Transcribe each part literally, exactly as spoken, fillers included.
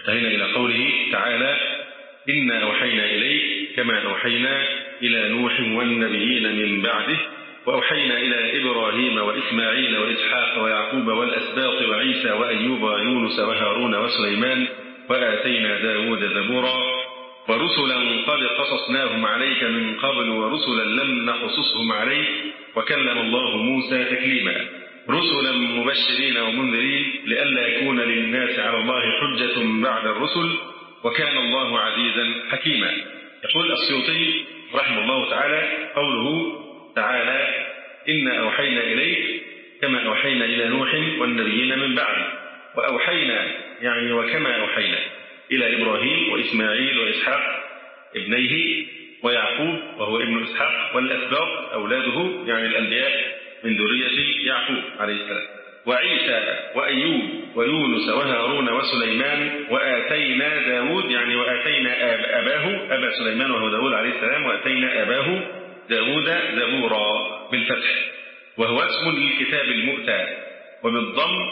انتهينا إلى قوله تعالى: إنا أوحينا إليك كما أوحينا إلى نوح والنبيين من بعده وأوحينا إلى إبراهيم وإسماعيل وإسحاق ويعقوب والأسباط وعيسى وأيوب ويونس وهارون وسليمان وآتينا داود زبورا ورسلا قد قصصناهم عليك من قبل ورسلا لم نقصصهم عليك وكلم الله موسى تكليما رسلا مبشرين ومنذرين لئلا يكون للناس على الله حجة بعد الرسل وكان الله عزيزا حكيما. يقول السيوطي رحمه الله تعالى: قوله تعالى: إنا أوحينا إليك كما أوحينا إلى نوح والنبيين من بعد، وأوحينا يعني وكما أوحينا إلى إبراهيم وإسماعيل وإسحاق ابنيه ويعقوب وهو ابن إسحاق والأسباط أولاده يعني الأنبياء من ذرية يعقوب عليه السلام وعيسى وأيوب ويونس وهارون وسليمان وآتينا داود يعني وآتينا أباه أبا سليمان وهو داود عليه السلام وآتينا أباه داود زبورا بالفتح، وهو اسم للكتاب المؤتى، وبالضم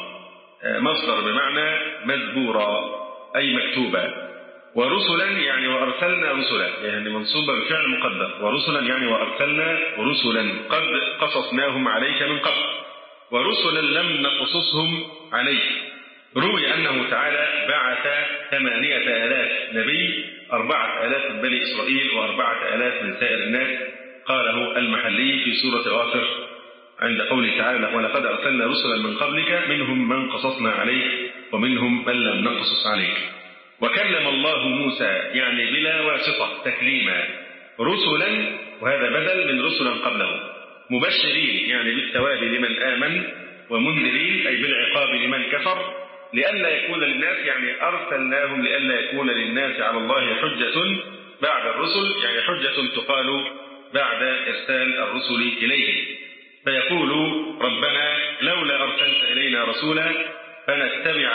مصدر بمعنى مزبورا أي مكتوبا، ورسلا يعني وأرسلنا رسلا يعني منصوبة بفعل مقدر، ورسلا يعني وأرسلنا رسلا قد قصصناهم عليك من قبل ورسلا لم نقصصهم عليك. روي أنه تعالى بعث ثمانية آلاف نبي، أربعة آلاف من بني إسرائيل وأربعة آلاف من سائر الناس، قاله المحلي في سورة غافر عند قوله تعالى: ولقد أرسلنا رسلا من قبلك منهم من قصصنا عليك ومنهم من لم نقصص عليك. وكلم الله موسى يعني بلا واسطة تكليما رسلا، وهذا بدل من رسلا قبله، مبشرين يعني بالثواب لمن آمن، ومنذرين أي بالعقاب لمن كفر، لئلا يكون للناس يعني أرسلناهم لئلا يكون للناس على الله حجة بعد الرسل، يعني حجة تقال بعد إرسال الرسل إليهم، فيقول: ربنا لولا أرسلت إلينا رسولا فنتبع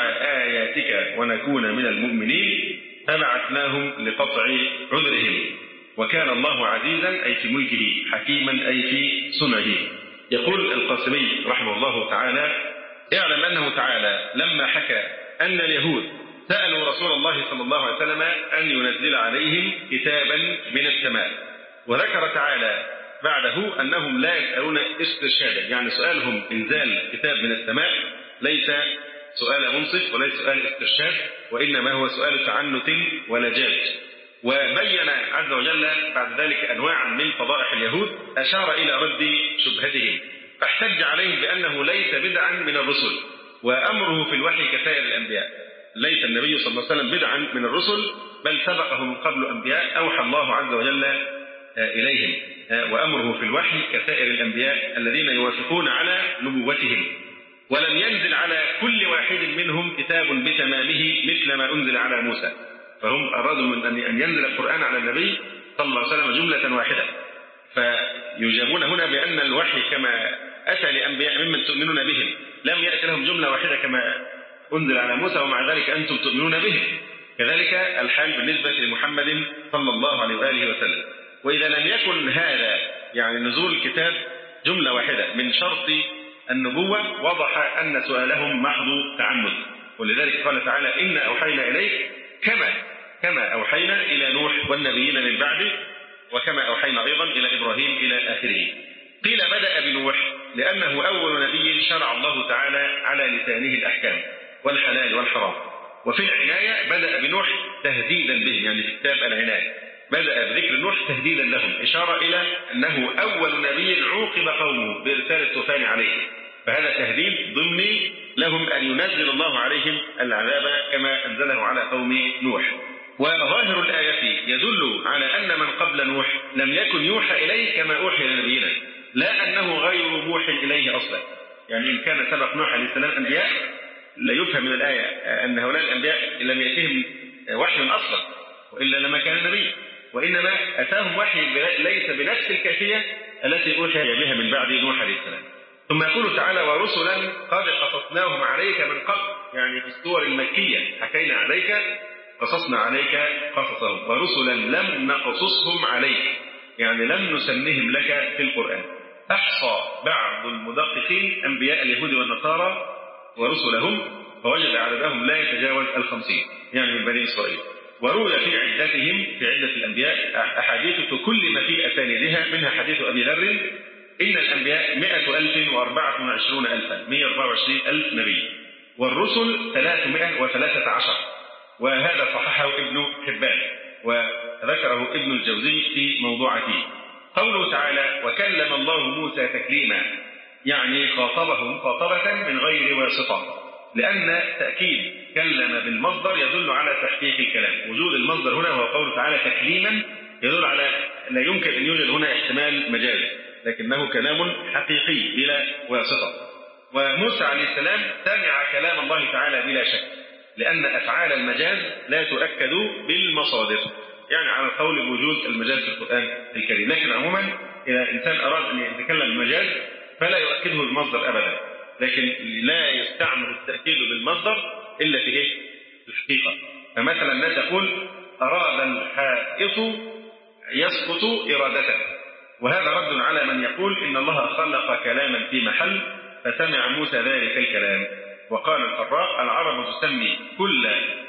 آياتك ونكون من المؤمنين فبعثناهم لقطع عذرهم وكان الله عزيزا أي في ملكه حكيما أي في صنعه. يقول القاسمي رحمه الله تعالى: اعلم أنه تعالى لما حكى أن اليهود سألوا رسول الله صلى الله عليه وسلم أن ينزل عليهم كتابا من السماء، وذكر تعالى بعده أنهم لا يسألون استرشادا، يعني سؤالهم إنزال كتاب من السماء ليس سؤال منصف وليس سؤال استرشاد، وإنما هو سؤال تعنت ولجاج. وبين عز وجل بعد ذلك أنواعا من فضائح اليهود أشار إلى رد شبهتهم، فاحتج عليهم بأنه ليس بدعا من الرسل وأمره في الوحي كسائر الأنبياء، ليس النبي صلى الله عليه وسلم بدعا من الرسل بل سبقه من قبل أنبياء أوحى الله عز وجل إليهم، وأمره في الوحي كسائر الأنبياء الذين يوافقون على نبوتهم، ولم ينزل على كل واحد منهم كتاب بتمامه مثل ما أنزل على موسى، فهم أرادوا من أن ينزل القرآن على النبي صلى الله عليه وسلم جملة واحدة، فيجابون هنا بأن الوحي كما أتى لأنبياء ممن تؤمنون بهم لم يأتي لهم جملة واحدة كما أنزل على موسى ومع ذلك أنتم تؤمنون به، كذلك الحال بالنسبة لمحمد صلى الله عليه وآله وسلم. وإذا لم يكن هذا يعني نزول الكتاب جملة واحدة من شرط النبوة وضح أن سؤالهم محض تعنت، ولذلك قال تعالى: إنا أوحينا إليك كما كما أوحينا إلى نوح والنبيين من بعده وكما أوحينا أيضا إلى إبراهيم إلى آخره. قيل بدأ بنوح لأنه أول نبي شرع الله تعالى على لسانه الأحكام والحلال والحرام، وفي العناية بدأ بنوح تهديدا بهم، يعني في كتاب العناية بدأ بذكر نوح تهديدا لهم، إشارة إلى أنه أول نبي عوقب قومه بإرسال الطوفان عليه، فهذا تهديد ضمني لهم أن ينزل الله عليهم العذاب كما أنزله على قوم نوح. وظاهر الآية يدل على أن من قبل نوح لم يكن يوحى إليه كما أوحي لنبينا، لا أنه غير موحى إليه أصلا، يعني إن كان سبق نوح عليه السلام أنبياء لا يفهم من الآية أن هؤلاء الأنبياء لم يأتهم وحي أصلا وإلا لما كان نبي، وإنما أتاهم وحي ليس بنفس الكيفية التي أوحي بها من بعد نوح عليه السلام. ثم يقول تعالى: ورسلا قد قصصناهم عليك من قبل، يعني في السور المكية حكينا عليك قصصنا عليك قصصهم، ورسلا لم نقصصهم عليك يعني لم نسمهم لك في القرآن. أحصى بعض المدققين أنبياء اليهود والنصارى ورسلهم فوجد عددهم لا يتجاوز الخمسين، يعني من بني إسرائيل. وروي في عدتهم في عدة الأنبياء أحاديث تكلم في أسانيدها، منها حديث أبي ذر إن الأنبياء مئة ألف وأربعة وعشرون ألفا، مئة وأربعة وعشرين ألف نبي، والرسل ثلاثمائة وثلاثة عشر، وهذا صححه ابن حبان وذكره ابن الجوزي في موضوعته. قوله تعالى وكلم الله موسى تكليما، يعني خاطبه مخاطبة من غير واسطة، لأن تأكيد كلم بالمصدر يدل على تحقيق الكلام. وجود المصدر هنا وهو قوله تعالى تكليما يدل على لا يمكن أن يوجد هنا احتمال مجازي، لكنه كلام حقيقي بلا واسطة. وموسى عليه السلام سمع كلام الله تعالى بلا شك، لأن أفعال المجاز لا تؤكد بالمصادر، يعني على القول بوجود المجاز في القرآن الكريم. لكن عموما إذا إنسان أراد أن يتكلم المجاز فلا يؤكده بالمصدر أبدا، لكن لا يستعمل التأكيد بالمصدر إلا في إيه؟ في الحقيقة. فمثلا الناس تقول أراد الحائط يسقط إرادة، وهذا رد على من يقول إن الله خلق كلاما في محل فسمع موسى ذلك الكلام. وقال الفراء العرب تسمي كل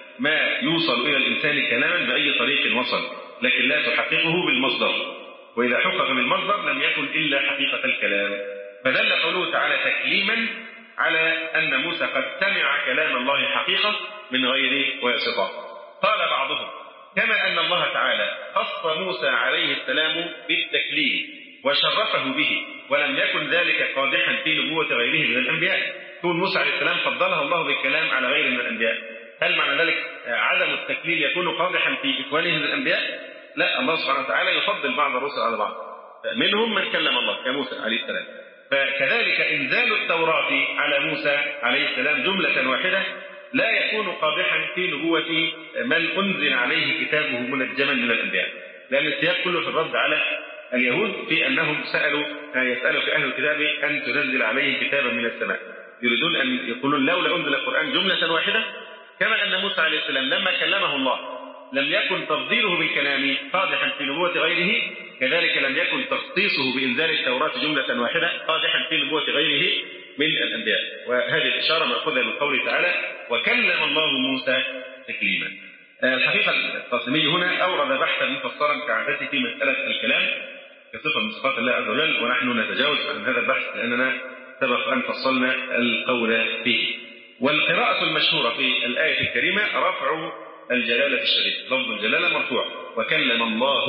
ما يوصل إلى الإنسان كلاما بأي طريق وصل، لكن لا تحققه بالمصدر، وإذا حقق بالمصدر لم يكن إلا حقيقة الكلام. فدل قوله تعالى تكليما على أن موسى قد سمع كلام الله حقيقة من غير واسطة. قال بعضهم كما أن الله تعالى خص موسى عليه السلام بالتكليم وشرفه به، ولم يكن ذلك قادحا في نبوة غيره من الأنبياء. كون موسى عليه السلام فضله الله بالكلام على غيره من الأنبياء، هل معنى ذلك عدم التكليم يكون قادحا في إخوانه من الأنبياء؟ لا، الله سبحانه وتعالى يفضل بعض الرسل على بعض، منهم من كلم الله كموسى عليه السلام. فكذلك إنزال التوراة على موسى عليه السلام جملة واحدة لا يكون قادحا في نبوة من أنزل عليه كتابه منجما من الأنبياء، لأن السياق كله في الرد على اليهود في أنهم سألوا يسألوا في أهل الكتاب أن تنزل عليه كتابا من السماء، يريدون أن يقولون لولا أنزل القرآن جملة واحدة. كما أن موسى عليه السلام لما كلمه الله لم يكن تفضيله بالكلام قادحا في نبوة غيره، كذلك لم يكن تخصيصه بإنزال التوراة جملة واحدة قادحا في نبوة غيره من الأنبياء. وهذه الإشارة مأخوذة من قوله تعالى وكلم الله موسى تكليما. الحقيقة القاسمي هنا أورد بحثا مفصلا كعادته في مسألة الكلام كصفة من صفات الله عز وجل، ونحن نتجاوز عن هذا البحث لأننا سبق أن فصلنا القول فيه. والقراءة المشهورة في الآية الكريمة رفع الجلالة الشريف، لفظ الجلالة مرفوع وكلم الله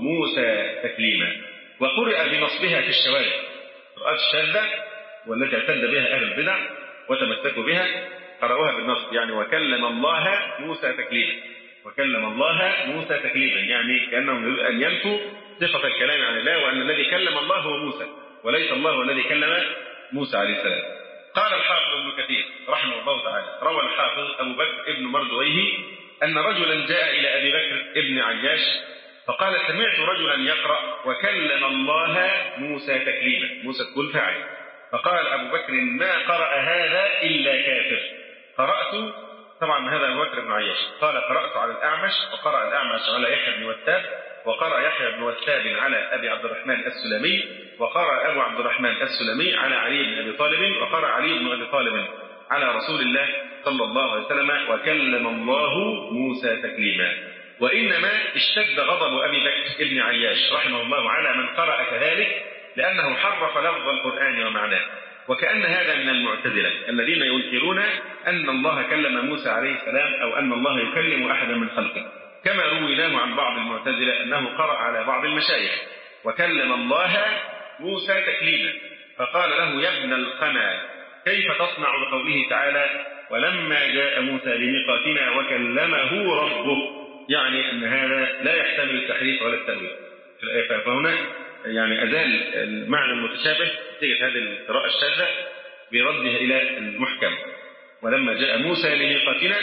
موسى تكليما، وقرئ بنصبها في الشوارع، قراءات الشاذة والتي اعتد بها أهل البدع وتمسكوا بها قرأوها بالنصب، يعني وكلم الله موسى تكليما، وكلم الله موسى تكليما، يعني كأنهم يريدون أن ينفوا صفة الكلام عن الله، وأن الذي كلم الله هو موسى وليس الله الذي كلم موسى عليه السلام. قال الحافظ ابن كثير رحمه الله تعالى روى الحافظ أبو بكر ابن مردويه أن رجلا جاء إلى أبي بكر ابن عياش فقال سمعت رجلا يقرأ وكلم الله موسى تكليما، موسى تقول فاعل، فقال أبو بكر ما قرأ هذا إلا كافر. قرأت، طبعا هذا أبو بكر بن عياش قال قرأت على الأعمش، وقرأ الأعمش على يحيى بن وثاب، وقرأ يحيى بن وثاب على أبي عبد الرحمن السلمي، وقرأ أبو عبد الرحمن السلمي على علي بن أبي طالب، وقرأ علي بن أبي طالب على رسول الله صلى الله عليه وسلم وكلم الله موسى تكليما. وإنما اشتد غضب أبي بكر ابن عياش رحمه الله على من قرأ كذلك لأنه حرف لفظ القرآن ومعناه، وكأن هذا من المعتزلة الذين ينكرون أن الله كلم موسى عليه السلام أو أن الله يكلم أحدا من خلقه، كما رويناه عن بعض المعتزلة أنه قرأ على بعض المشايخ وكلم الله موسى تكليما، فقال له يا ابن القنا كيف تصنع بقوله تعالى ولما جاء موسى لميقاتنا وكلمه ربه، يعني أن هذا لا يحتمل التحريف ولا التأويل. فهنا يعني أزال المعنى المتشابه نتيجة هذه القراءة الشاذة برده إلى المحكم، ولما جاء موسى لميقاتنا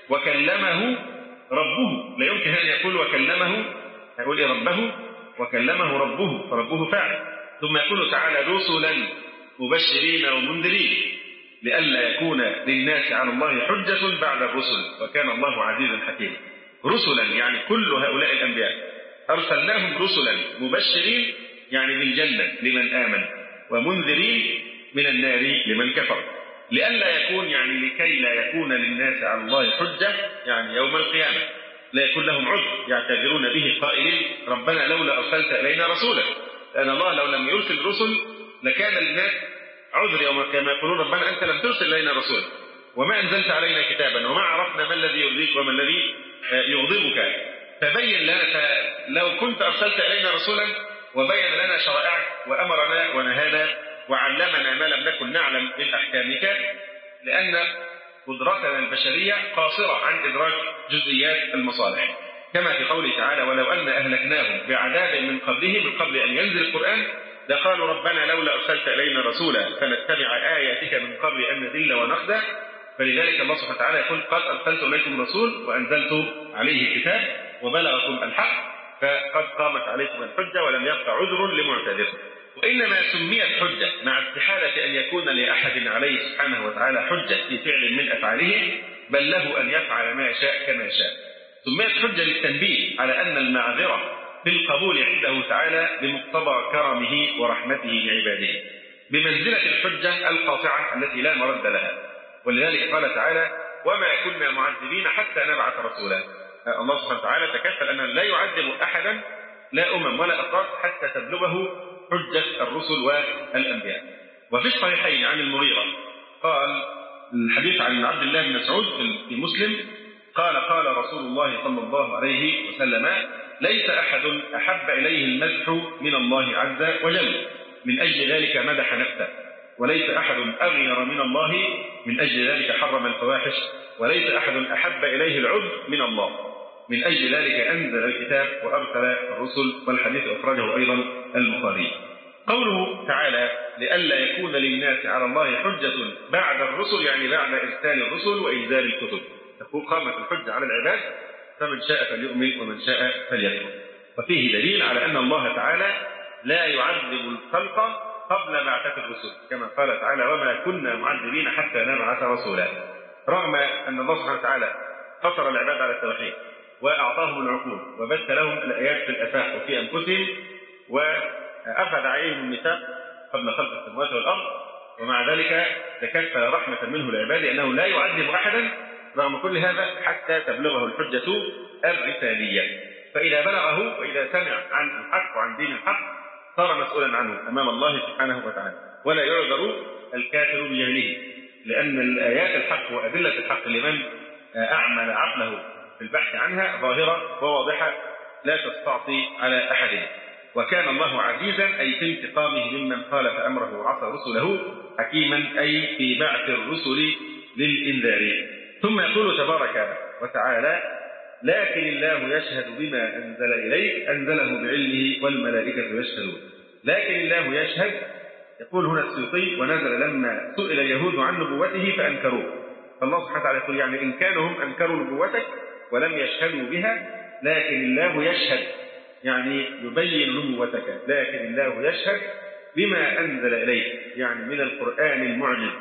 وكلمه ربه، لا يمكن أن يقول وكلمه يقول ربه وكلمه ربه، فربه فاعل، ثم يقول تعالى رسلا مبشرين ومنذرين لئلا يكون للناس على الله حجة بعد الرسل وكان الله عزيزا حكيما. رسلا يعني كل هؤلاء الأنبياء أرسلناهم رسلا مبشرين يعني بالجنة لمن آمن، ومنذرين من النار لمن كفر. لئلا يكون يعني لكي لا يكون للناس على الله حجة يعني يوم القيامة، لا يكون لهم عذر يعتذرون به قائلين ربنا لولا أرسلت إلينا رسولا، لأن الله لو لم يرسل رسل لكان للناس عذر يوم القيامة يقولون ربنا أنت لم ترسل إلينا رسولا وما أنزلت علينا كتابا وما عرفنا ما الذي يرضيك وما الذي يغضبك، فبين لنا لو كنت أرسلت إلينا رسولا وبين لنا شرائعك وأمرنا ونهانا وعلمنا ما لم نكن نعلم من أحكامك، لأن قدرتنا البشرية قاصرة عن إدراك جزئيات المصالح، كما في قوله تعالى ولو أن أهلكناهم بعذاب من قبله من قبل أن ينزل القرآن لقالوا ربنا لولا أرسلت إلينا رسولا فنتبع آياتك من قبل أن نذل ونخزى. فلذلك الله سبحانه وتعالى يقول قد أرسلت إليكم رسول وأنزلت عليه الكتاب وبلغكم الحق فقد قامت عليكم الحجة ولم يبق عذر لمعتذر. وإنما سميت حجة مع استحالة أن يكون لأحد عليه سبحانه وتعالى حجة في فعل من أفعاله، بل له أن يفعل ما يشاء كما يشاء. سميت حجة للتنبيه على أن المعذرة في القبول عنده تعالى بمقتضى كرمه ورحمته لعباده، بمنزلة الحجة القاطعة التي لا مرد لها. ولذلك قال تعالى وما كنا معذبين حتى نبعث رسولا. الله سبحانه وتعالى تكفل أن لا يعذب أحدا لا أمم ولا أقطار حتى تبلغه حجة الرسل والأنبياء. وفي الصحيحين عن المغيرة قال الحديث عن عبد الله بن مسعود في مسلم قال قال رسول الله صلى الله عليه وسلم ليس أحد أحب إليه المدح من الله عز وجل من أجل ذلك مدح نفسه، وليس أحد أغير من الله من أجل ذلك حرم الفواحش، وليس أحد أحب إليه العذر من الله من أجل ذلك أنزل الكتاب وأرسل الرسل. والحديث أخرجه أيضا البخاري. قوله تعالى لئلا يكون للناس على الله حجة بعد الرسل يعني بعد إرسال الرسل وإنزال الكتب، تقول قامت الحجة على العباد فمن شاء فليؤمن ومن شاء فليكفر. وفيه دليل على أن الله تعالى لا يعذب الخلق قبل بعثة الرسل، كما قال تعالى وما كنا معذبين حتى نبعث رسولا، رغم أن الله سبحانه وتعالى قصر العباد على التوحيد وأعطاهم العقول وبث لهم الآيات في الآفاق وفي أنفسهم وأخذ عليهم الميثاق قبل خلق السماوات والأرض، ومع ذلك تكفل رحمة منه العباد أنه لا يعذب أحدا رغم كل هذا حتى تبلغه الحجة الرسالية. فإذا بلغه وإذا سمع عن الحق وعن دين الحق صار مسؤولا عنه أمام الله سبحانه وتعالى، ولا يعذر الكافر بجهله، لأن الآيات الحق وأدلة الحق لمن أعمل عقله في البحث عنها ظاهرة وواضحة لا تستعصي على أحد. وكان الله عزيزا أي في انتقامه ممن خالف أمره وعصى رسله، حكيما أي في بعث الرسل للإنذار. ثم يقول تبارك وتعالى لكن الله يشهد بما أنزل إليك أنزله بعلمه والملائكة يشهدون. لكن الله يشهد، يقول هنا السيوطي ونزل لما سئل اليهود عن نبوته فأنكروه، فالله سبحانه وتعالى يقول يعني إن كانوا هم أنكروا نبوتك ولم يشهدوا بها لكن الله يشهد يعني يبين نبوتك، لكن الله يشهد بما أنزل إليك يعني من القرآن المعجز،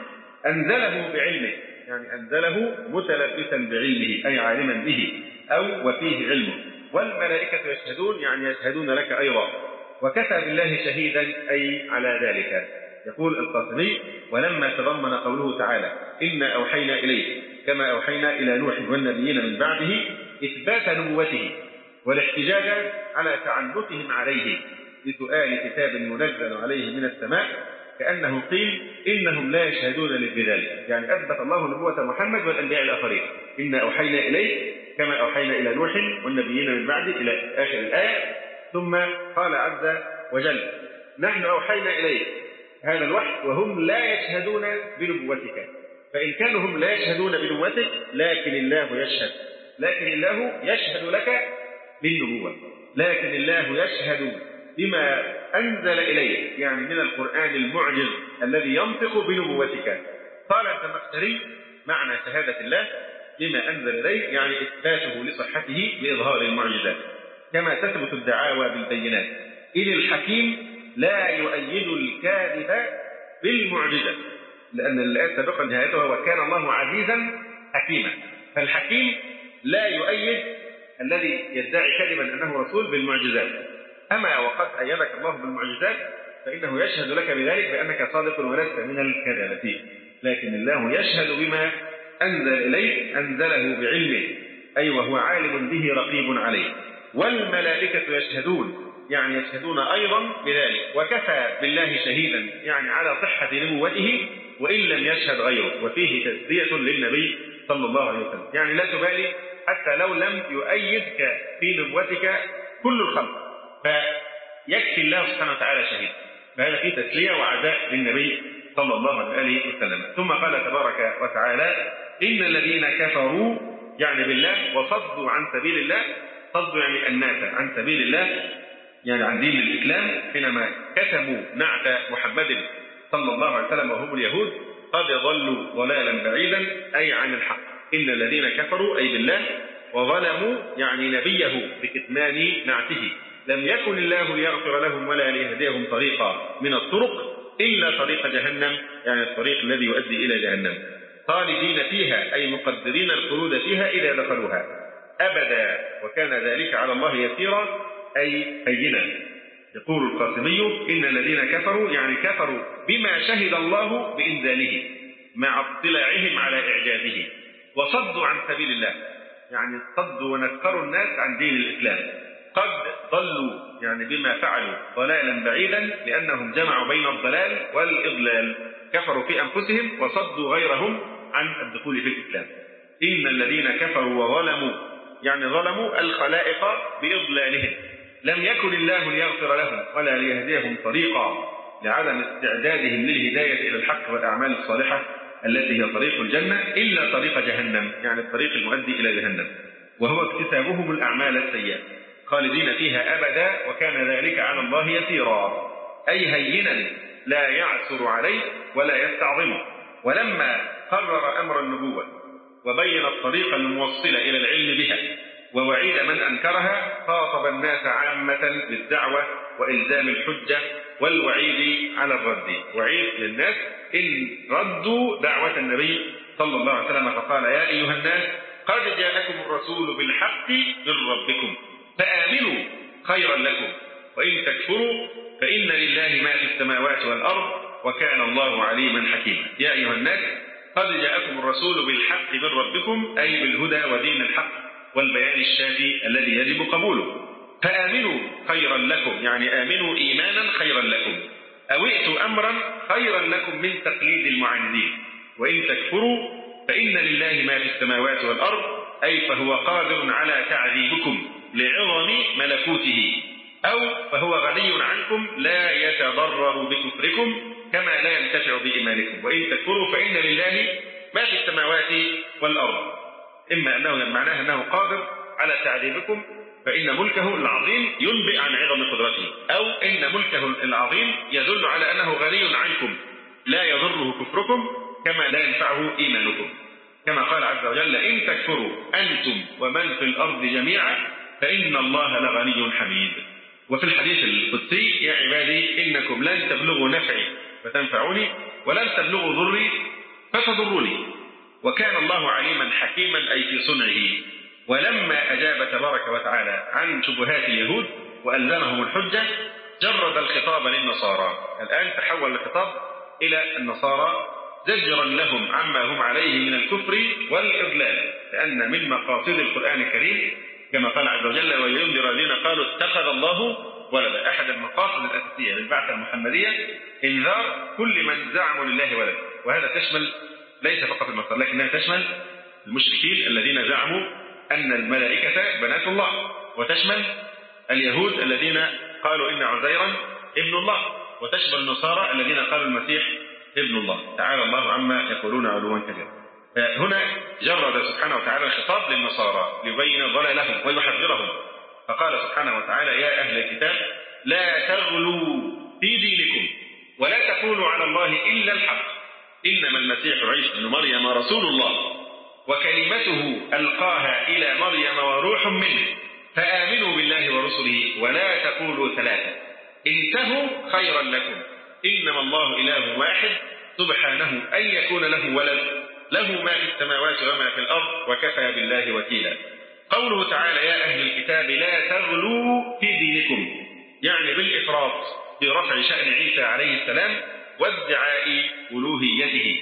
أنزله بعلمه يعني أنزله متلبسا بعلمه أي عالما به أو وفيه علمه، والملائكة يشهدون يعني يشهدون لك أيضا، وكفى بالله شهيدا أي على ذلك. يقول القاسمي ولما تضمن قوله تعالى إنا أوحينا إليك كما أوحينا إلى نوح والنبيين من بعده إثبات نبوته والاحتجاج على تعنتهم عليه بسؤال كتاب منزل عليه من السماء، كأنه قيل إنهم لا يشهدون للبذال، يعني أثبت الله نبوة محمد والأنبياء الآخرين إنا أوحينا إليك كما أوحينا إلى نوح والنبيين من بعده إلى آخر الآية. ثم قال عز وجل نحن أوحينا إليك هذا الوحي وهم لا يشهدون بنبوتك، فإن كانوا هم لا يشهدون بنبوتك لكن الله يشهد، لكن الله يشهد لك بالنبوة، لكن الله يشهد بما أنزل إليك يعني من القرآن المعجز الذي ينطق بنبوتك. قال الزمخشري معنى شهادة الله بما أنزل إليك يعني إثباته لصحته بإظهار المعجزات كما تثبت الدعاوى بالبينات، إذ الحكيم لا يؤيد الكاذب بالمعجزة، لأن الآية سابقا نهايتها وكان الله عزيزا حكيما، فالحكيم لا يؤيد الذي يدعي كذبا أنه رسول بالمعجزات. أما وقد أيدك الله بالمعجزات فإنه يشهد لك بذلك بأنك صادق ولست من الكذابين. لكن الله يشهد بما أنزل إليك أنزله بعلمه، أي وهو عالم به رقيب عليه. والملائكة يشهدون، يعني يشهدون أيضا بذلك، وكفى بالله شهيدا، يعني على صحة نبوته وإن لم يشهد غيره. وفيه تسلية للنبي صلى الله عليه وسلم، يعني لا تبالي حتى لو لم يؤيدك في نبوتك كل الخلق، فيكفي الله سبحانه وتعالى شهيد. فهذا فيه تسلية وعزاء للنبي صلى الله عليه وسلم. ثم قال تبارك وتعالى: إن الذين كفروا، يعني بالله، وصدوا عن سبيل الله، صدوا يعني الناس عن سبيل الله، يعني عن دين الإسلام، حينما كتموا نعت محمد صلى الله عليه وسلم وهم اليهود، قد ضلوا ضلالا بعيدا، أي عن الحق. إن الذين كفروا أي بالله، وظلموا يعني نبيه بكتمان نعته، لم يكن الله ليغفر لهم ولا ليهديهم طريقا من الطرق إلا طريق جهنم، يعني الطريق الذي يؤدي إلى جهنم، خالدين فيها أي مقدرين الخلود فيها إذا دخلوها أبدا، وكان ذلك على الله يسيرا أي هينا. يقول القاسمي: إن الذين كفروا يعني كفروا بما شهد الله بإنزاله مع اطلاعهم على إعجازه، وصدوا عن سبيل الله، يعني صدوا ونفروا الناس عن دين الإسلام. قد ضلوا يعني بما فعلوا ضلالا بعيدا، لأنهم جمعوا بين الضلال والإضلال، كفروا في أنفسهم وصدوا غيرهم عن الدخول في الإسلام. إن الذين كفروا وظلموا يعني ظلموا الخلائق بإضلالهم، لم يكن الله ليغفر لهم ولا ليهديهم طريقا، لعدم استعدادهم للهداية إلى الحق والأعمال الصالحة التي هي طريق الجنة، إلا طريق جهنم، يعني الطريق المؤدي إلى جهنم، وهو اكتسابهم الأعمال السيئة، خالدين فيها أبدا، وكان ذلك على الله يسيرا، أي هينا لا يعسر عليه ولا يستعظمه. ولما قرر أمر النبوة وبين الطريق الموصلة إلى العلم بها ووعيد من أنكرها، خاطب الناس عامة بالدعوة وإلزام الحجة والوعيد على الرد. وعيد للناس إن ردوا دعوة النبي صلى الله عليه وسلم، فقال: يا أيها الناس قد جاءكم الرسول بالحق من ربكم فآمنوا خيرا لكم، وإن تكفروا فإن لله ما في السماوات والأرض وكان الله عليما حكيما. يا أيها الناس قد جاءكم الرسول بالحق من ربكم، أي بالهدى ودين الحق والبيان الشافي الذي يجب قبوله، فآمنوا خيرا لكم، يعني آمنوا إيمانا خيرا لكم، أو ائتوا أمرا خيرا لكم من تقليد المعاندين، وإن تكفروا فإن لله ما في السماوات والأرض، أي فهو قادر على تعذيبكم لعظم ملكوته، أو فهو غني عنكم لا يتضرر بكفركم كما لا ينتفع بإيمانكم، وإن تكفروا فإن لله ما في السماوات والأرض. إما أنه معناه أنه قادر على تعذيبكم فإن ملكه العظيم ينبئ عن عظم قدرته، أو إن ملكه العظيم يدل على أنه غني عنكم لا يضره كفركم كما لا ينفعه إيمانكم، كما قال عز وجل: إن تكفروا أنتم ومن في الأرض جميعا فإن الله لغني حميد. وفي الحديث القدسي: يا عبادي إنكم لن تبلغوا نفعي فتنفعوني ولن تبلغوا ضري فتضروني، وكان الله عليما حكيما، أي في صنعه. ولما أجاب تبارك وتعالى عن شبهات اليهود وألزمهم الحجة، جرد الخطاب للنصارى. الآن تحول الخطاب إلى النصارى زجرا لهم عما هم عليه من الكفر والإضلال، لأن من مقاصد القرآن الكريم كما قال عز وجل: ولينذر الذين قالوا اتخذ الله ولدا. أحد المقاصد الأساسية للبعثة المحمدية إنذار كل من زعموا لله ولدا، وهذا تشمل ليس فقط النصارى لكنها تشمل المشركين الذين زعموا أن الملائكة بنات الله، وتشمل اليهود الذين قالوا إن عزيرا ابن الله، وتشمل النصارى الذين قالوا المسيح ابن الله، تعالى الله عما يقولون علوا كبيرا. هنا جرد سبحانه وتعالى الخطاب للنصارى ليبين ضلالهم ويحذرهم، فقال سبحانه وتعالى: يا أهل الكتاب لا تغلوا في دينكم ولا تقولوا على الله إلا الحق، إنما المسيح عيسى ابن مريم رسول الله وكلمته ألقاها إلى مريم وروح منه، فآمنوا بالله ورسله ولا تقولوا ثلاثة، انتهوا خيرا لكم، إنما الله إله واحد سبحانه أن يكون له ولد، له ما في السماوات وما في الأرض وكفى بالله وكيلا. قوله تعالى: يا أهل الكتاب لا تغلوا في دينكم، يعني بالإفراط في رفع شأن عيسى عليه السلام وادعاء ألوهيته،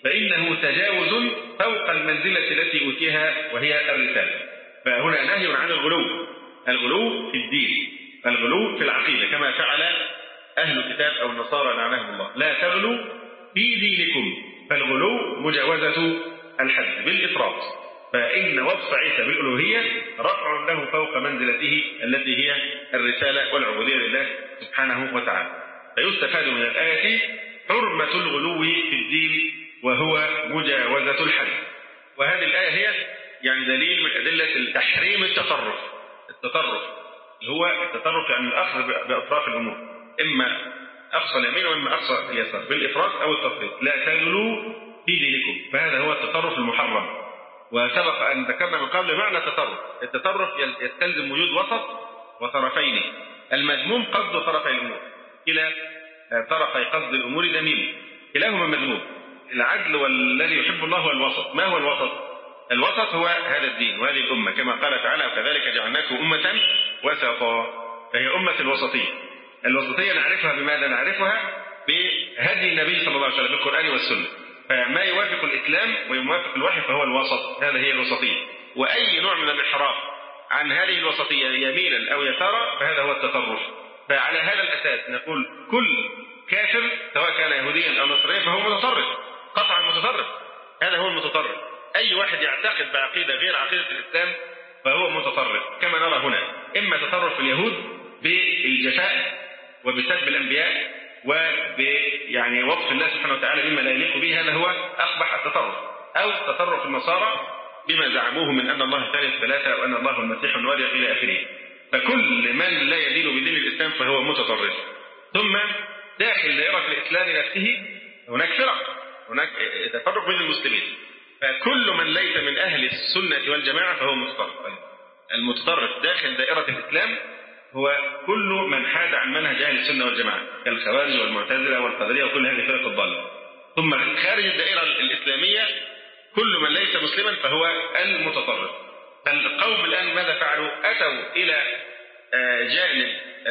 فإنه تجاوز فوق المنزلة التي أوتيها وهي الرسالة. فهنا نهي عن الغلو، الغلو في الدين، الغلو في العقيدة كما فعل أهل الكتاب أو النصارى لعنهم الله. لا تغلوا في دينكم، فالغلو مجاوزة الحد بالإفراط. فإن وصف عيسى بالألوهية رفع له فوق منزلته التي هي الرسالة والعبودية لله سبحانه وتعالى. فيستفاد من الآية حرمة الغلو في الدين وهو مجاوزة الحد. وهذه الآية هي يعني دليل من أدلة التحريم التطرف. التطرف هو التطرف يعني الأخذ بأطراف الأمور، إما أقصى اليمين وإما أقصى اليسار بالإفراط أو التفريط. لا تغلوا في دينكم، فهذا هو التطرف المحرم. وسبق أن ذكرنا من قبل معنى التطرف. التطرف يستلزم وجود وسط وطرفين، المذموم قصد طرفي الأمور، إلى طرفي قصد الأمور ذميم، كلاهما مذموم. العدل والذي يحب الله هو الوسط. ما هو الوسط؟ الوسط هو هذا الدين وهذه الأمة، كما قال تعالى وكذلك جعلناكم أمة وسطا، فهي أمة الوسطية. الوسطية نعرفها بماذا؟ نعرفها بهدي النبي صلى الله عليه وسلم بالقرآن والسنة. فما يوافق الإسلام ويوافق الوحي فهو الوسط، هذا هي الوسطية. وأي نوع من الانحراف عن هذه الوسطية يمينا أو يسارا فهذا هو التطرف. فعلى هذا الأساس نقول كل كافر سواء كان يهوديا أو نصرانيا فهو متطرف، قطعا متطرف، هذا هو المتطرف. أي واحد يعتقد بعقيدة غير عقيدة الإسلام فهو متطرف، كما نرى هنا إما تطرف اليهود بالجفاء وبسب الأنبياء ويعني وصف الله سبحانه وتعالى بما لا يليق به، هذا هو أقبح التطرف، أو تطرف النصارى بما زعموه من أن الله ثالث ثلاثة وأن الله المسيح الوارع إلى آخره. فكل من لا يدين بدين الإسلام فهو متطرف. ثم داخل دائرة الإسلام نفسه هناك فرق، هناك تفرق بين المسلمين، فكل من ليس من أهل السنة والجماعة فهو متطرف. المتطرف داخل دائرة الإسلام هو كل من حاد عن منهج أهل السنة والجماعة كالخوارج والمعتزلة والقدرية وكل هذه الفرق الضالة. ثم خارج الدائرة الإسلامية كل من ليس مسلما فهو المتطرف. فالقوم الآن ماذا فعلوا؟ أتوا إلى جانب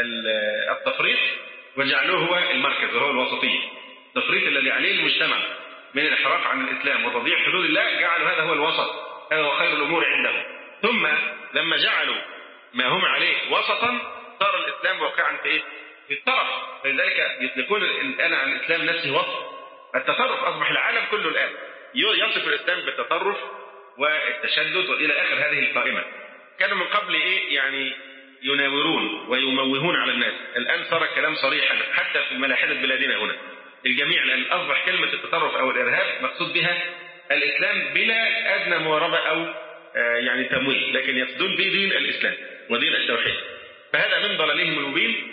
التفريط وجعلوه هو المركز وهو الوسطية. التفريط الذي عليه المجتمع من الانحراف عن الإسلام وتضييع حدود الله جعلوا هذا هو الوسط، هذا هو خير الأمور عندهم. ثم لما جعلوا ما هم عليه وسطا صار الإسلام واقعا في إيه؟ في الطرف. فلذلك يطلقون الآن عن الإسلام نفسه وسط. التطرف أصبح العالم كله الآن يصف الإسلام بالتطرف والتشدد وإلى آخر هذه القائمة. كانوا من قبل إيه يعني يناورون ويموهون على الناس، الآن صار الكلام صريحا حتى في ملاحدة بلادنا هنا الجميع، لأن أصبح كلمة التطرف أو الإرهاب مقصود بها الإسلام بلا أدنى مواربة أو آه يعني تمويل، لكن يقصدون به دين الإسلام ودين التوحيد. فهذا من ضلالهم المبين،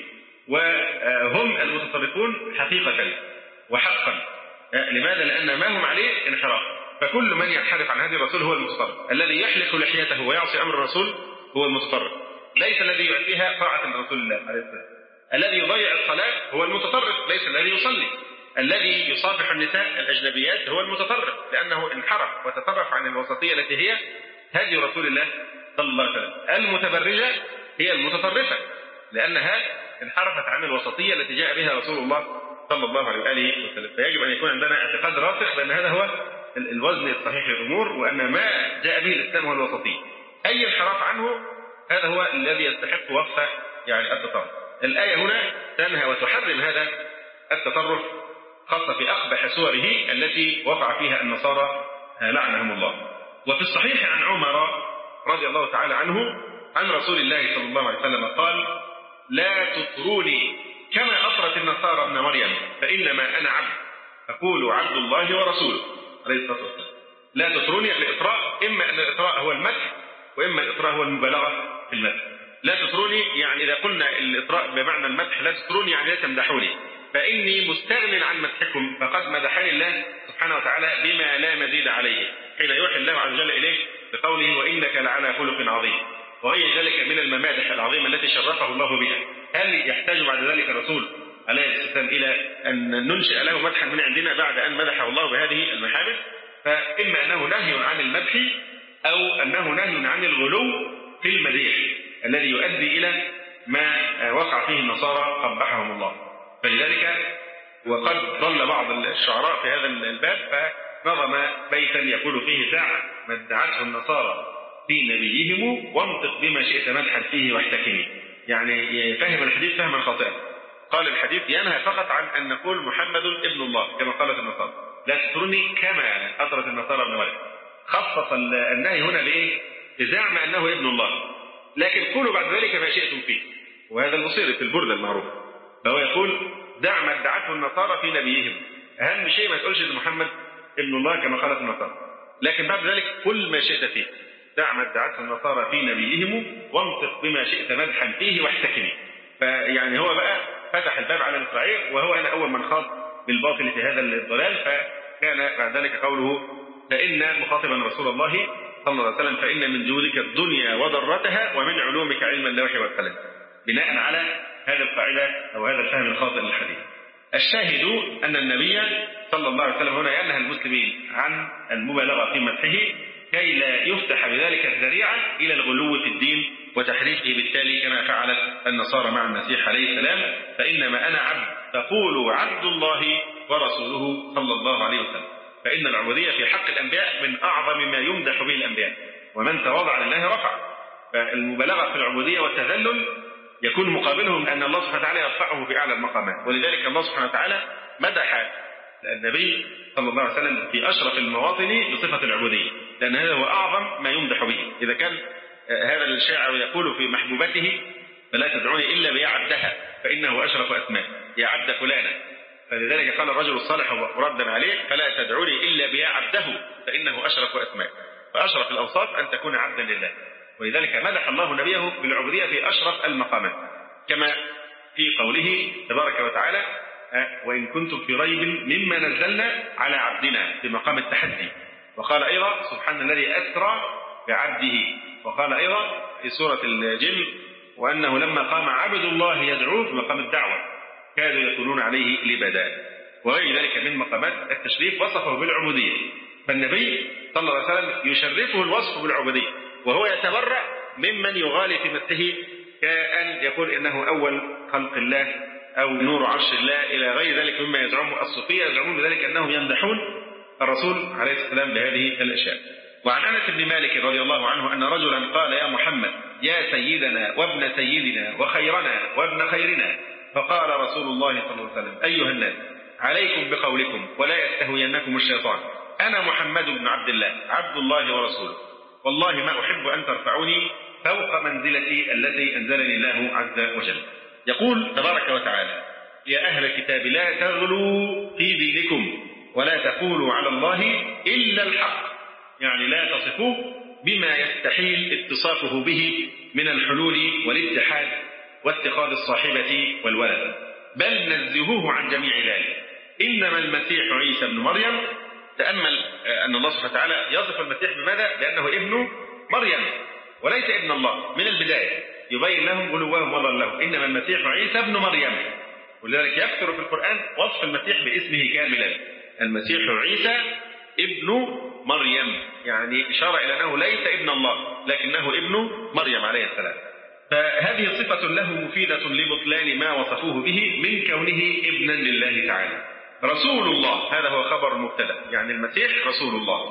وهم المتطرفون حقيقة وحقا. آه لماذا؟ لأن ما هم عليه انحراف. فكل من ينحرف عن هذه الرسول هو المتطرف. الذي يحلق لحيته ويعصي أمر الرسول هو المتطرف، ليس الذي يؤديها طاعة رسول الله عليه الصلاة. الذي يضيع الصلاة هو المتطرف، ليس الذي يصلي. الذي يصافح النساء الأجنبيات هو المتطرف، لأنه انحرف وتطرف عن الوسطية التي هي هدي رسول الله صلى الله عليه وسلم. المتبرجة هي المتطرفة لأنها انحرفت عن الوسطية التي جاء بها رسول الله صلى الله عليه وآله وسلم. فيجب أن يكون عندنا اعتقاد راسخ بأن هذا هو الوزن الصحيح للأمور، وأن ما جاء به الإسلام هو الوسطية. أي انحراف عنه هذا هو الذي يستحق وصف يعني التطرف. الآية هنا تنهى وتحرم هذا التطرف، خاصة في أقبح صوره التي وقع فيها النصارى لعنهم الله. وفي الصحيح عن عمر رضي الله تعالى عنه عن رسول الله صلى الله عليه وسلم قال: لا تطروني كما أطرت النصارى ابن مريم، فإنما أنا عبد، أقول عبد الله ورسوله عليه الصلاة والسلام. لا تطروني الإطراء، إما أن الإطراء هو المدح وإما الإطراء هو المبالغة في المدح. لا تطروني يعني إذا قلنا الإطراء بمعنى المدح، لا تطروني يعني لا تمدحوني، فإني مستغن عن مدحكم فقد مدحني الله سبحانه وتعالى بما لا مزيد عليه، حين يوحي الله عز وجل إليه بقوله: وإنك لعلى خلق عظيم، وغير ذلك من الممادح العظيمة التي شرفه الله بها. هل يحتاج بعد ذلك الرسول عليه الصلاة والسلام إلى أن ننشئ له مدحا من عندنا بعد أن مدحه الله بهذه المحامد؟ فإما أنه نهي عن المدح أو أنه نهي عن الغلو في المديح الذي يؤدي إلى ما وقع فيه النصارى قبحهم الله. فلذلك وقد ضل بعض الشعراء في هذا الباب نظم بيتا يقول فيه: دع ما ادعته النصارى في نبيهم وانطق بما شئت مدحا فيه واحتكمي. يعني فهم الحديث فهما خاطئا. قال الحديث ينهى فقط عن أن نقول محمد ابن الله كما قالت النصارى، لا تطرني كما أطرت النصارى ابن مريم. خصص النهي هنا لإيه؟ بزعم أنه ابن الله، لكن قولوا بعد ذلك ما شئتم فيه. وهذا المصير في البردة المعروف. فهو يقول: دع ما ادعته النصارى في نبيهم. أهم شيء ما تقولش محمد ابن الله كما قالت النصارى، لكن بعد ذلك قل ما شئت فيه. دع ما ادعته النصارى في نبيهم وانطق بما شئت مدحا فيه واحتكمي. فيعني هو بقى فتح الباب على الإسرائيل، وهو أنا أول من خاض بالباطل في هذا الضلال. فكان بعد ذلك قوله: فإن مخاطبا رسول الله صلى الله عليه وسلم: فإن من جودك الدنيا وضرتها ومن علومك علم اللوح والقلم، بناء على هذا القاعدة أو هذا الفهم الخاطئ للحديث. الشاهد أن النبي صلى الله عليه وسلم هنا ينهى المسلمين عن المبالغة في مدحه كي لا يفتح بذلك الذريعة إلى الغلو في الدين وتحريفه بالتالي كما فعلت النصارى مع المسيح عليه السلام: فإنما أنا عبد فقولوا عبد الله ورسوله صلى الله عليه وسلم. فإن العبودية في حق الأنبياء من أعظم ما يمدح به الأنبياء، ومن تواضع لله رفع. فالمبالغة في العبودية والتذلل يكون مقابلهم أن الله سبحانه وتعالى يرفعه في أعلى المقامات. ولذلك الله سبحانه وتعالى مدح النبي صلى الله عليه وسلم في أشرف المواطن بصفة العبودية، لأن هذا هو أعظم ما يمدح به. إذا كان هذا الشاعر يقول في محبوبته: فلا تدعوني إلا بيا عبدها فإنه أشرف أسماء، يا عبد فلانة. فلذلك قال الرجل الصالح ردا عليه: فلا تدعوني إلا بيا عبده فإنه أشرف أسماء. فأشرف الأوصاف أن تكون عبدا لله. ولذلك مدح الله نبيه بالعبودية في أشرف المقامات، كما في قوله تبارك وتعالى: وإن كنتم في ريب مما نزلنا على عبدنا، في مقام التحدي. وقال أيضا: سبحان الذي أسرى بعبده. وقال أيضا في سورة الجن: وأنه لما قام عبد الله يدعوه، في مقام الدعوة، كادوا يكونون عليه لبدا. وغير ذلك من مقامات التشريف وصفه بالعبودية. فالنبي صلى الله عليه وسلم يشرفه الوصف بالعبودية، وهو يتبرأ ممن يغالي في مدحه كأن يقول إنه أول خلق الله أو نور عرش الله إلى غير ذلك مما يزعمه الصوفية. يزعمون بذلك أنهم يمدحون الرسول عليه السلام بهذه الأشياء. وعن أنس بن مالك رضي الله عنه أن رجلا قال: يا محمد، يا سيدنا وابن سيدنا وخيرنا وابن خيرنا. فقال رسول الله صلى الله عليه وسلم: أيها الناس، عليكم بقولكم ولا يستهوينكم الشيطان. أنا محمد بن عبد الله عبد الله ورسوله، والله ما أحب أن ترفعوني فوق منزلتي التي أنزلني الله عز وجل. يقول تبارك وتعالى: يا أهل الكتاب لا تغلوا في دينكم ولا تقولوا على الله إلا الحق. يعني لا تصفوه بما يستحيل اتصافه به من الحلول والاتحاد واتخاذ الصاحبة والولد، بل نزهوه عن جميع ذلك. إنما المسيح عيسى بن مريم. تأمل أن الله سبحانه وتعالى يصف المسيح بماذا؟ بأنه ابن مريم وليس ابن الله من البداية، يبين لهم غلوهم وضلهم. إنما المسيح عيسى ابن مريم. ولذلك يكثر في القرآن وصف المسيح باسمه كاملا: المسيح عيسى ابن مريم، يعني إشارة إلى أنه ليس ابن الله لكنه ابن مريم عليه السلام. فهذه صفة له مفيدة لبطلان ما وصفوه به من كونه ابنا لله تعالى. رسول الله، هذا هو خبر المبتدأ، يعني المسيح رسول الله،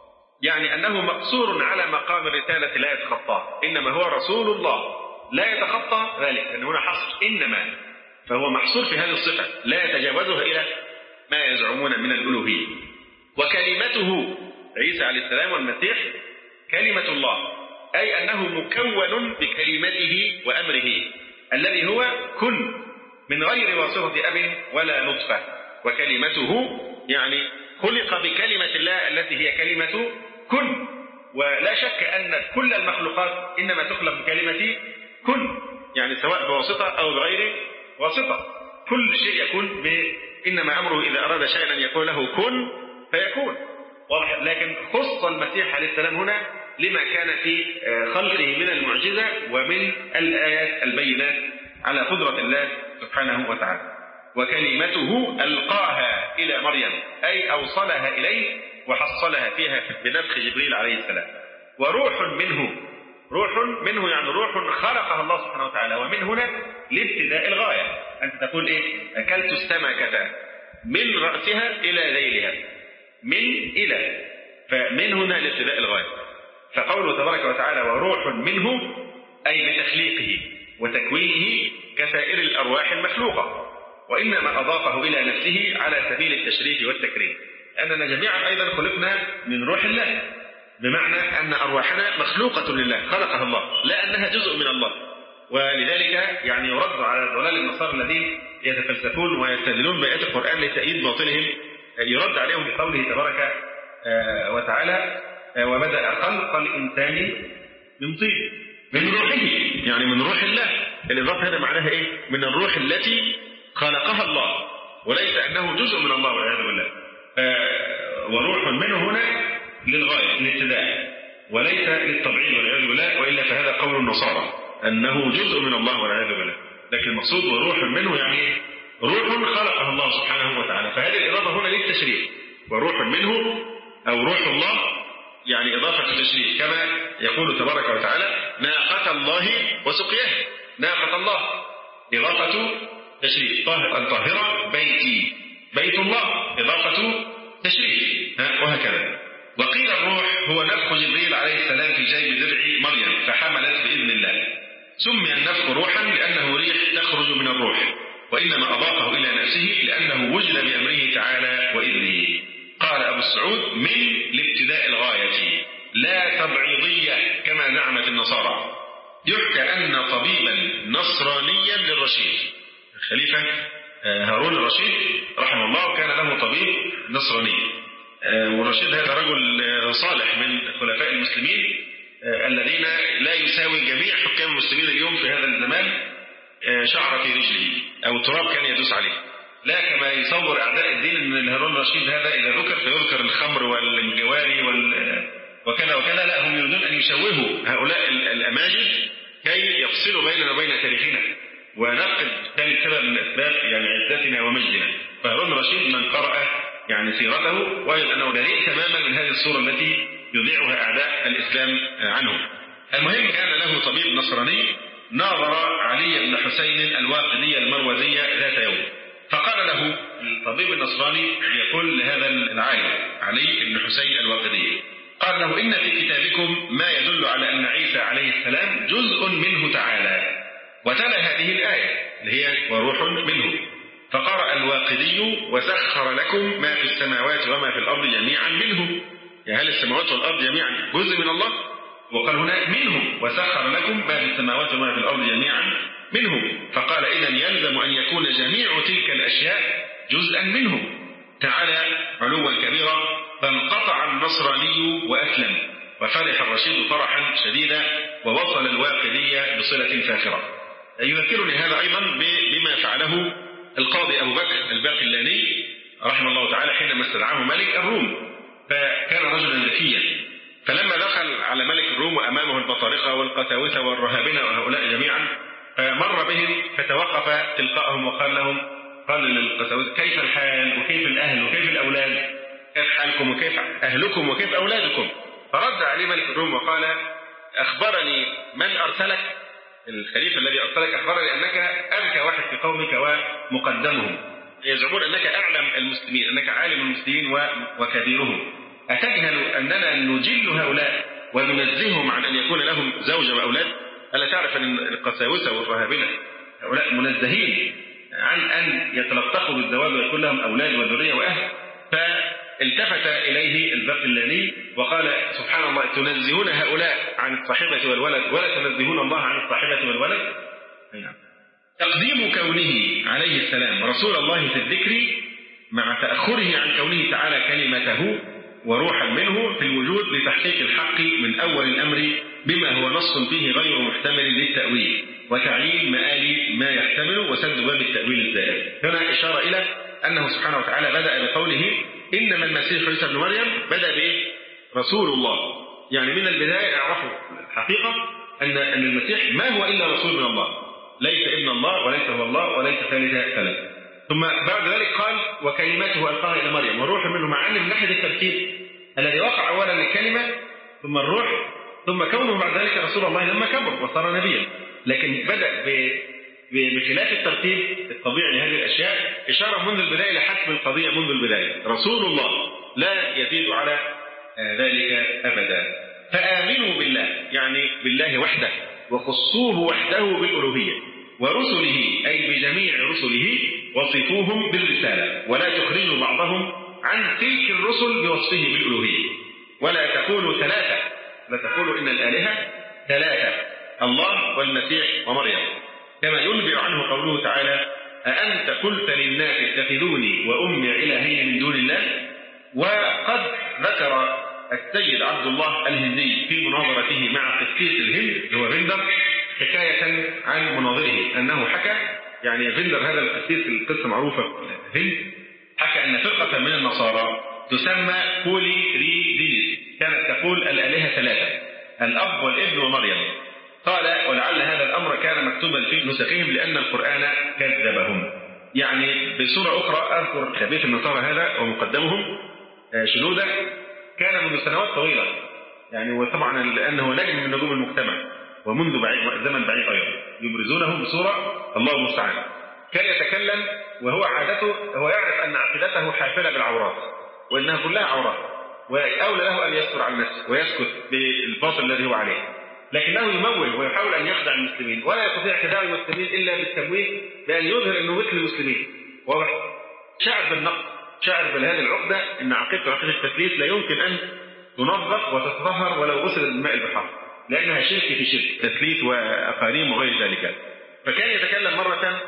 يعني أنه مقصور على مقام الرسالة لا يتخطاه. إنما هو رسول الله لا يتخطى ذلك، لأن هنا حصر إنما، فهو محصور في هذه الصفة لا يتجاوزها إلى ما يزعمون من الألوهية. وكلمته عيسى عليه السلام والمسيح كلمة الله، أي أنه مكون بكلمته وأمره الذي هو كن، من غير واسطة أب ولا نطفة. وكلمته يعني خلق بكلمة الله التي هي كلمة كن. ولا شك أن كل المخلوقات إنما تخلق بكلمة كن، يعني سواء بواسطة أو بغير واسطة. كل شيء يكون ب... إنما أمره إذا أراد شيئا أن يكون له كن فيكون. واضح. لكن خص المسيح عليه السلام هنا لما كان في خلقه من المعجزة ومن الآيات البينات على قدرة الله سبحانه وتعالى. وكلمته ألقاها إلى مريم، أي أوصلها إليه وحصلها فيها بنفخ جبريل عليه السلام. وروح منه، روح منه يعني روح خلقها الله سبحانه وتعالى. ومن هنا لابتداء الغاية، أنت تقول إيه؟ أكلت السمكة من رأسها إلى ذيلها، من إلى، فمن هنا لابتداء الغاية. فقوله تبارك وتعالى وروح منه أي بتخليقه وتكوينه كسائر الأرواح المخلوقة، وإنما أضافه إلى نفسه على سبيل التشريف والتكريم، أننا جميعا أيضا خلقنا من روح الله، بمعنى أن أرواحنا مخلوقة لله، خلقها الله، لا أنها جزء من الله. ولذلك يعني يرد على ضلال النصارى الذين يتفلسفون ويستدلون بآيات القرآن لتأييد باطلهم، يرد عليهم بقوله تبارك وتعالى وبدأ خلق الإنسان من طين من روحه، يعني من روح الله. الإضافة هذا معناها إيه؟ من الروح التي خلقها الله، وليس أنه جزء من الله والعياذ بالله. وروح منه هنا للغاية للابتداء وليس للتبعيد والعياذ بالله، وإلا فهذا قول النصارى أنه جزء من الله والعياذ بالله. لكن المقصود وروح منه يعني روح خلقها الله سبحانه وتعالى، فهذه الإضافة هنا للتشريف. وروح منه أو روح الله يعني إضافة التشريف، كما يقول تبارك وتعالى ناقة الله وسقياها، ناقة الله إضافة تشريف، طاهرة بيتي، بيت الله إضافة تشريف، وهكذا. وقيل الروح هو نفخ جبريل عليه السلام في جيب درع مريم فحملت بإذن الله. سمي النفخ روحا لأنه ريح تخرج من الروح، وإنما أضافه إلى نفسه لأنه وجد بأمره تعالى وإذنه. قال أبو السعود من لابتداء الغاية لا تبعيضية كما زعمت النصارى. يحكى أن طبيبا نصرانيا للرشيد الخليفة هارون الرشيد رحمه الله كان له طبيب نصراني، والرشيد هذا رجل صالح من خلفاء المسلمين الذين لا يساوي جميع حكام المسلمين اليوم في هذا الزمان شعر في رجله أو تراب كان يدوس عليه، لا كما يصور أعداء الدين أن هارون الرشيد هذا إذا ذكر فيذكر الخمر والجواري وال... وكذا وكذا، لا، هم يريدون أن يشوهوا هؤلاء الأماجد كي يفصلوا بيننا وبين تاريخنا ونفقد بالتالي سبب من أسباب يعني عزتنا ومجدنا. فهارون الرشيد من قرأ يعني سيرته وجد أنه بريء تماما من هذه الصورة التي يذيعها أعداء الإسلام عنه. المهم كان له طبيب نصراني ناظر علي بن حسين الواقدي المروزي ذات يوم، فقال له الطبيب النصراني يقول لهذا العالم علي بن حسين الواقدي، قال له إن في كتابكم ما يدل على أن عيسى عليه السلام جزء منه تعالى، وتلا هذه الآية اللي هي وروح منه. فقرأ الواقدي وسخر لكم ما في السماوات وما في الأرض جميعا منه، يعني هل السماوات والأرض جميعا جزء من الله؟ وقال هنا منه وسخر لكم ما في السماوات وما في الأرض جميعا منه، فقال إذن يلزم أن يكون جميع تلك الأشياء جزءا منه تعالى علوا كبيرا. فانقطع النصراني وأسلم، وفرح الرشيد فرحا شديدا، ووصل الواقدي بصلة فاخرة. يذكرني هذا أيضا بما فعله القاضي أبو بكر الباقلاني رحمه الله تعالى حينما استدعاه ملك الروم، فكان رجلا ذكيا، فلما دخل على ملك الروم وأمامه البطارقة والقساوسة والرهابنة وهؤلاء جميعا مر بهم فتوقف تلقائهم وقال لهم، قال للقساوسة كيف الحال وكيف الأهل وكيف الأولاد، كيف حالكم وكيف أهلكم وكيف أولادكم؟ فرد عليه ملك الروم وقال أخبرني من أرسلك، الخليفة الذي أرسلك أخبرني أنك أذكى واحد في قومك ومقدمهم، يزعمون أنك أعلم المسلمين، أنك عالم المسلمين وكبيرهم، أتجهل أننا نجل هؤلاء وننزههم عن أن يكون لهم زوجة وأولاد؟ ألا تعرف أن القساوسة والرهابنة هؤلاء منزهين عن أن يتلطخوا بالزواج ويكون لهم أولاد وذرية وأهل؟ فالتفت إليه الباقلاني وقال سبحان الله تنزهون هؤلاء عن الصاحبة والولد ولا تنزهون الله عن الصاحبة والولد؟ نعم. تقديم كونه عليه السلام رسول الله في الذكر مع تأخره عن كونه تعالى كلمته وروحا منه في الوجود لتحقيق الحق من أول الأمر بما هو نص فيه غير محتمل للتأويل وتعيين مآل ما يحتمل وسد باب التأويل الزائد. هنا إشارة إلى أنه سبحانه وتعالى بدأ بقوله إنما المسيح عيسى ابن مريم، بدأ بإيه؟ رسول الله، يعني من البداية اعرفوا الحقيقة أن أن المسيح ما هو إلا رسول من الله، ليس ابن الله وليس هو الله وليس ثالث ثلاثة. ثم بعد ذلك قال وكلمته ألقاها إلى مريم وروح منه، مع أن من ناحية الترتيب الذي وقع أولا الكلمة ثم الروح ثم كونه بعد ذلك رسول الله لما كبر وصار نبيا، لكن بدأ بخلاف الترتيب الطبيعي لهذه الأشياء إشارة منذ البداية لحسم القضية منذ البداية. رسول الله لا يزيد على ذلك أبدا. فآمنوا بالله يعني بالله وحده، وخصوه وحده بالألوهية، ورسله أي بجميع رسله، وصفوهم بالرسالة، ولا تخرجوا بعضهم عن تلك الرسل بوصفه بالألوهية. ولا تقولوا ثلاثة، لا تقولوا إن الآلهة ثلاثة، الله والمسيح ومريم، كما ينبئ عنه قوله تعالى: أأنت قلت للناس اتخذوني وأمي إلهين من دون الله. وقد ذكر السيد عبد الله الهندي في مناظرته مع قسيس الهند هو فيندر حكاية عن مناظره أنه حكى، يعني فيندر هذا القسيس القصة معروفة في الهند، حكى أن فرقة من النصارى تسمى بولي ريدينيس كانت تقول الآلهة ثلاثة، الأب والابن ومريم. قال: ولعل هذا الأمر كان مكتوبا في نسخهم لأن القرآن كذبهم. يعني بصورة أخرى أذكر خبيث النصارى هذا ومقدمهم شنودة كان منذ سنوات طويلة، يعني وطبعا لأنه نجم من نجوم المجتمع ومنذ بعيد زمن بعيد أيضا يبرزونه بصورة الله المستعان. كان يتكلم وهو عادته هو يعرف أن عقيدته حافلة بالعورات وأنها كلها عورات، وأولى له أن يستر عن نفسه ويسكت بالباطل الذي هو عليه، لكنه يمول ويحاول أن يخدع المسلمين، ولا يستطيع خداع المسلمين إلا بالتمويه بأن يظهر أنه مثل المسلمين. واضح؟ شعر بالنقص، شعر بهذه العقدة أن عقيدة عقيدة التثليث لا يمكن أن تنظف وتتطهر ولو غسل الماء البحار، لأنها شرك في شرك، تثليث وأقاريم وغير ذلك. فكان يتكلم مرة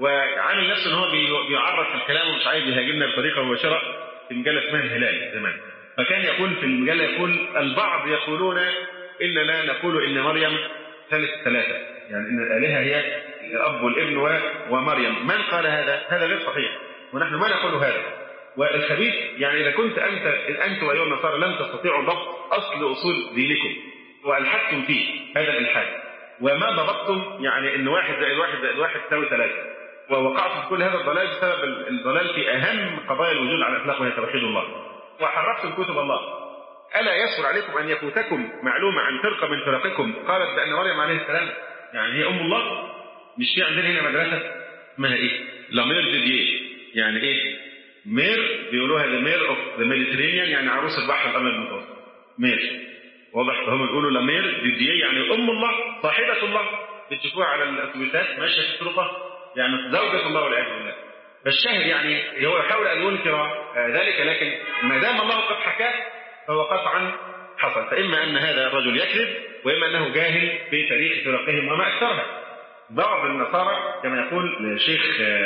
وعامل نفسه أنه بيعرف الكلام ومش عايز يهاجمنا بطريقة مباشرة في مجلة اسمها الهلال زمان. فكان يقول في المجلة يقول: البعض يقولون إننا نقول إن مريم ثالث ثلاثة، يعني إن الآلهة هي الأب والابن ومريم. من قال هذا؟ هذا غير صحيح، ونحن ما نقول هذا. والخبيث يعني إذا كنت أنت أنت وأيها النصارى لم تستطيعوا ضبط أصل أصول دينكم وألحقتم فيه هذا الإلحاد، وما ضبطتم يعني إن واحد زائد واحد زائد واحد تساوي ثلاثة، ووقعتم في كل هذا الضلال بسبب الضلال في أهم قضايا الوجود على الإطلاق وهي توحيد الله، وحرفتم كتب الله. ألا يسر عليكم أن يفوتكم معلومة عن فرقة من فرقكم قالت بأن مريم عليه السلام يعني هي أم الله؟ مش في عندنا هنا مدرسة اسمها إيه؟ لامير ديديه، يعني إيه؟ مير بيقولوها ذا مير أوف ذا ميديترينيان، يعني عروس البحر الأبيض المتوسط. مير واضح، فهم يقولوا لامير ديديه يعني أم الله، صاحبة الله، بتشوفوها على الأتوبيسات ماشية في الطرقة، يعني زوجة الله والعياذ بالله. فالشاهد يعني هو يحاول أن ينكر ذلك، لكن ما دام الله قد حكاه فهو قطعا حصل. فإما أن هذا الرجل يكذب، وإما أنه جاهل بتاريخ فرقهم وما أكثرها. بعض النصارى كما يقول الشيخ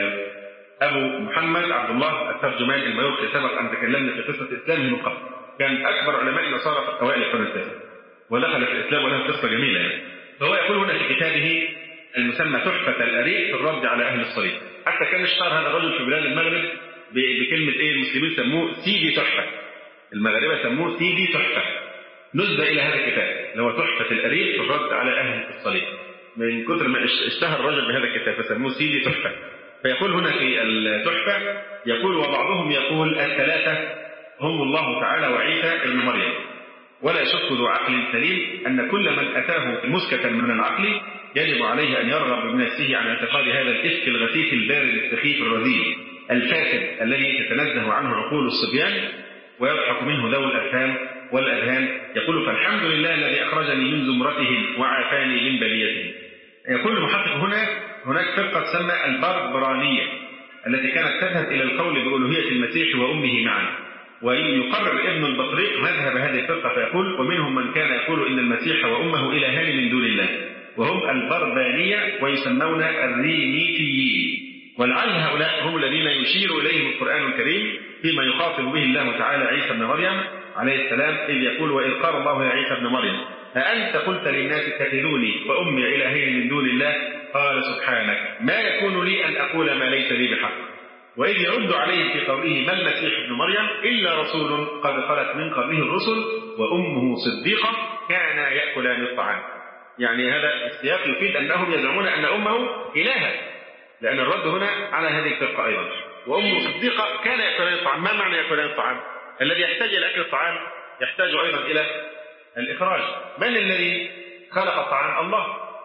أبو محمد عبد الله الترجمان الميورقي، سبق أن تكلمنا في قصة إسلامه من قبل، كان أكبر علماء النصارى في أوائل القرن التاسع ودخل في الإسلام وله قصة جميلة يعني. فهو يقول هنا في كتابه المسمى تحفة الأريق في الرد على أهل الصليب، حتى كان اشتهر هذا الرجل في بلاد المغرب بكلمة إيه؟ المسلمين سموه سيدي تحفة، المغاربة سموه سيدي تحفة، نسبة إلى هذا الكتاب اللي هو تحفة الأريق في الرد على أهل الصليب، من كثر ما اشتهر الرجل بهذا الكتاب فسموه سيدي تحفة. فيقول هنا في التحفة يقول: وبعضهم يقول الثلاثة هم الله تعالى وعيسى ابن مريم، ولا يشك ذو عقل سليم أن كل من أتاه مسكة من العقل يجب عليه أن يرغب بنفسه عن اعتقاد هذا الإفك الغثيث البارد السخيف الرذيل الفاسد الذي تتنزه عنه عقول الصبيان ويضحك منه ذوي الأفهام والأذهان. يقول: فالحمد لله الذي أخرجني من زمرتهم وعافاني من بليتهم. يقول المحقق هنا هناك فرقة تسمى البربرانية التي كانت تذهب إلى القول بألوهية المسيح وأمه معا، ويقرر ابن البطريق مذهب هذه الفرقة فيقول: ومنهم من كان يقول إن المسيح وأمه إلهان من دون الله، وهم البربانية ويسمون الرينيتيين. ولعل هؤلاء هم الذين يشير إليهم القرآن الكريم فيما يخاطب به الله تعالى عيسى بن مريم عليه السلام، إذ يقول: وإذ قال الله يا عيسى بن مريم أأنت قلت للناس اتخذوني وأمي إلهين من دون الله؟ قال: سبحانك ما يكون لي أن أقول ما ليس لي بحق. وإذ يرد عليه في قوله: ما المسيح ابن مريم إلا رسول قد خلت من قبله الرسل وأمه صديقة كانا يأكلان الطعام. يعني هذا السياق يفيد أنهم يزعمون أن أمه إلها، لأن الرد هنا على هذه الفرقة أيضا. وأمه صديقة كان يأكلان الطعام. ما معنى يأكلان الطعام؟ الذي يحتاج إلى أكل الطعام يحتاج أيضا إلى الإخراج. من الذي خلق الطعام؟ الله.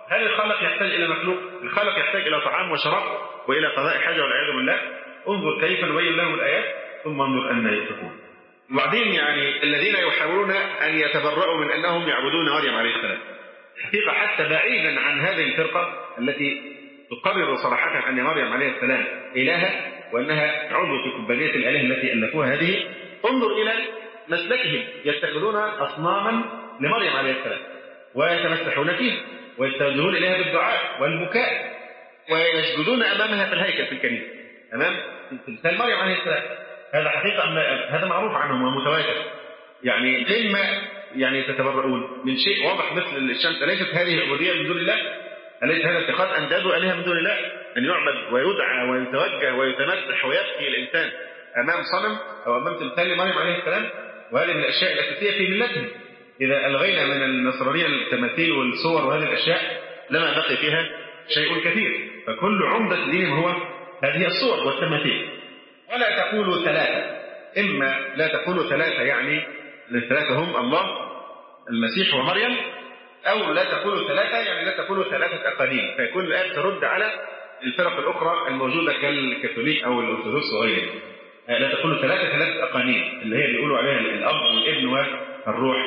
هل الخالق يحتاج إلى مخلوق؟ الخالق يحتاج إلى طعام وشراب وإلى قضاء حاجة والعياذ بالله. انظر كيف نبين لهم الآيات ثم انظر أن يؤفكون. وبعدين يعني الذين يحاولون أن يتبرؤوا من أنهم يعبدون مريم عليه السلام، حقيقة حتى بعيدا عن هذه الفرقة التي تقرر صراحة أن مريم عليه السلام إلهة وأنها عضو في كومبانية الآلهة التي ألفوها هذه، انظر إلى مسلكهم، يتخذون أصناما لمريم عليه السلام ويتمسحون فيها ويتوجهون إليها بالدعاء والبكاء ويسجدون أمامها في الهيكل في الكنيسة أمام تمثال مريم عليه السلام. هذا حقيقة هذا معروف عنهم ومتواتر. يعني لما يعني تتبرؤون من شيء واضح مثل الشمس؟ أليست هذه عبودية من دون الله؟ أليس هذا اتخاذ أنداد وآلهة من دون الله؟ أن يعبد ويدعى ويتوجه ويتمسح ويبكي الإنسان أمام صنم أو أمام تمثال مريم عليه السلام؟ وهذه من الأشياء الأساسية في ملتهم. إذا ألغينا من النصرانية التماثيل والصور وهذه الأشياء لما بقي فيها شيء كثير. فكل عمدة دينهم هو هذه الصور والتماثيل. ولا تقولوا ثلاثة، إما لا تقولوا ثلاثة يعني الثلاثة هم الله المسيح ومريم، أو لا تقولوا ثلاثة يعني لا تقولوا ثلاثة أقانيم، فيكون الآية ترد على الفرق الأخرى الموجودة كالكاثوليك أو الأرثوذكس وغيرهم. لا تقولوا ثلاثة ثلاثة أقانيم اللي هي بيقولوا عليها الأب والابن والروح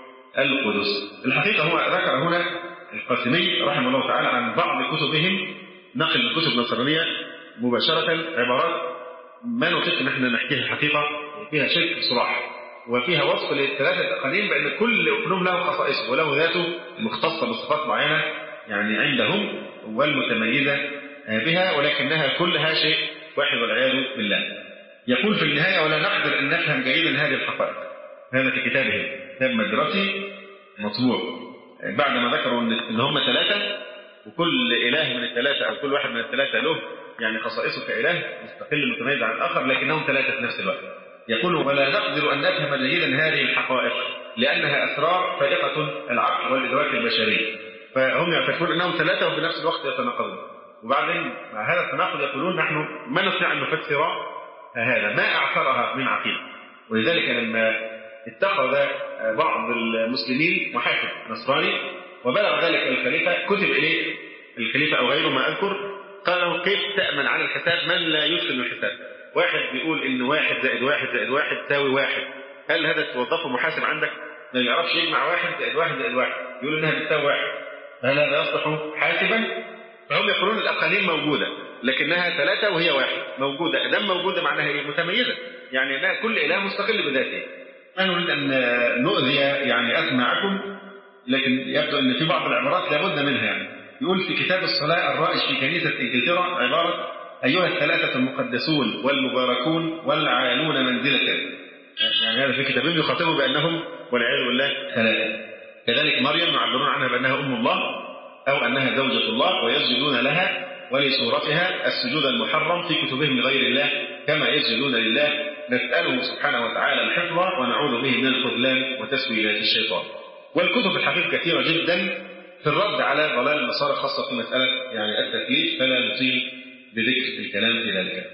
القدس. الحقيقة هو ذكر هنا القاسمي رحمه الله تعالى عن بعض كتبهم نقل من كتب نصرانية مباشرة عبارات ما نطيق ان احنا نحكيها الحقيقة، فيها شرك صراح وفيها وصف للثلاثة أقانيم بأن كل أقنوم له خصائصه وله ذاته المختصة بصفات معينة يعني عندهم والمتميزة بها، ولكنها كلها شيء واحد والعياذ بالله. يقول في النهاية: ولا نقدر أن نفهم جيدا هذه الحقائق. هذا في كتابه، كتاب مدرسي مطبوع، بعدما ذكروا ان هم ثلاثة وكل إله من الثلاثة أو كل واحد من الثلاثة له يعني خصائصه كإله مستقل متميز عن الآخر، لكنهم ثلاثة في نفس الوقت. يقول: ولا نقدر أن نفهم جيدا هذه الحقائق لأنها أسرار فائقة العقل والإدراك البشري. فهم يعتقدون أنهم ثلاثة وفي نفس الوقت يتناقضون. وبعدين مع هذا التناقض يقولون: نحن ما نستطيع أن نفسر هذا، ما أعثرها من عقيدة. ولذلك لما اتخذ بعض المسلمين محاسب نصراني وبلغ ذلك الخليفة، كتب إليه الخليفة أو غيره ما أذكر، قال له: كيف تأمن على الحساب من لا يدخل الحساب؟ واحد بيقول إن واحد زائد واحد زائد واحد تساوي واحد، هل هذا توظفه محاسب عندك؟ ما يعرفش يجمع واحد زائد واحد زائد واحد، يقول إنها بتساوي واحد، هل هذا يصلح حاسبا؟ فهم يقولون الأقانيم موجودة لكنها ثلاثة وهي واحد موجودة. إذا موجودة معناها إيه؟ متميزة، يعني لا كل إله مستقل بذاته. ما نريد أن نؤذي يعني أسماعكم، لكن يبدو أن في بعض العبارات لابد منها. يعني يقول في كتاب الصلاة الرائج في كنيسة إنجلترا عبارة: أيها الثلاثة المقدسون والمباركون والعالون منزلة. يعني هذا في كتابهم يخاطبوا بأنهم والعياذ بالله ثلاثة. كذلك مريم يعبرون عنها بأنها أم الله أو أنها زوجة الله، ويسجدون لها ولصورتها السجود المحرم في كتبهم لغير الله كما يسجدون لله. نسأله سبحانه وتعالى الحفظ ونعوذ به من الخذلان وتسويلات الشيطان. والكتب الحقيقة كثيرة جدا في الرد على ضلال النصارى، خاصة في مسألة يعني التثليث، فلا نطيل بذكر الكلام في ذلك.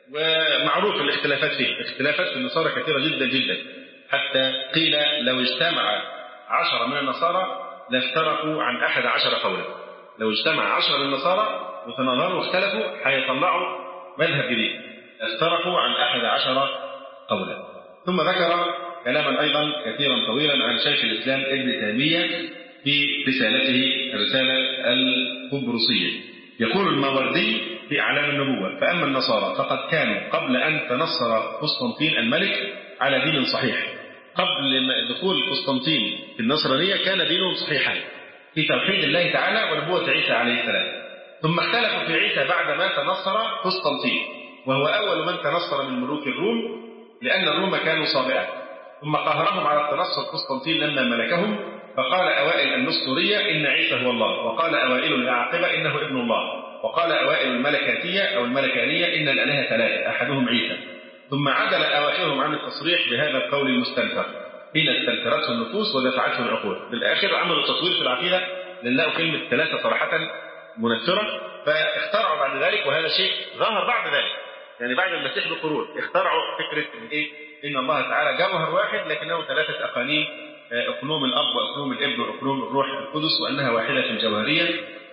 ومعروف الاختلافات فيه، اختلافات في النصارى كثيرة جدا جدا، حتى قيل لو اجتمع عشرة من النصارى لافترقوا عن أحد عشر قولا. لو اجتمع عشرة من النصارى وتناظروا واختلفوا هيطلعوا مذهب جديد، افترقوا عن أحد عشر قولا. ثم ذكر كلاما أيضا كثيرا طويلا عن شيخ الإسلام ابن تيمية في رسالته الرسالة القبرصية. يقول الماوردي في أعلام النبوة: فأما النصارى فقد كانوا قبل أن تنصر قسطنطين الملك على دين صحيح. قبل دخول قسطنطين في النصرانية كان دينهم صحيحا في توحيد الله تعالى ونبوة عيسى عليه السلام. ثم اختلفوا في عيسى بعدما تنصر قسطنطين، وهو أول من تنصر من ملوك الروم، لأن الروم كانوا صابئة. ثم قهرهم على التنصر قسطنطين لما ملكهم، فقال أوائل النسطورية إن عيسى هو الله، وقال أوائل الأعقبة إنه ابن الله، وقال أوائل الملكاتية أو الملكانية إن الآلهة ثلاثة أحدهم عيسى. ثم عدل أواخرهم عن التصريح بهذا القول المستنكر حين استنكرته النفوس ودفعته العقول. في الآخر عملوا تطوير في العقيدة لأنه كلمة ثلاثة صراحة منفرة، فاخترعوا بعد ذلك، وهذا شيء ظهر بعد ذلك، يعني بعد المسيح بقرون اخترعوا فكرة إيه؟ إن الله تعالى جوهر واحد لكنه ثلاثة أقانيم، أقنوم الأب وأقنوم الابن وأقنوم الروح القدس، وأنها واحدة جوهرية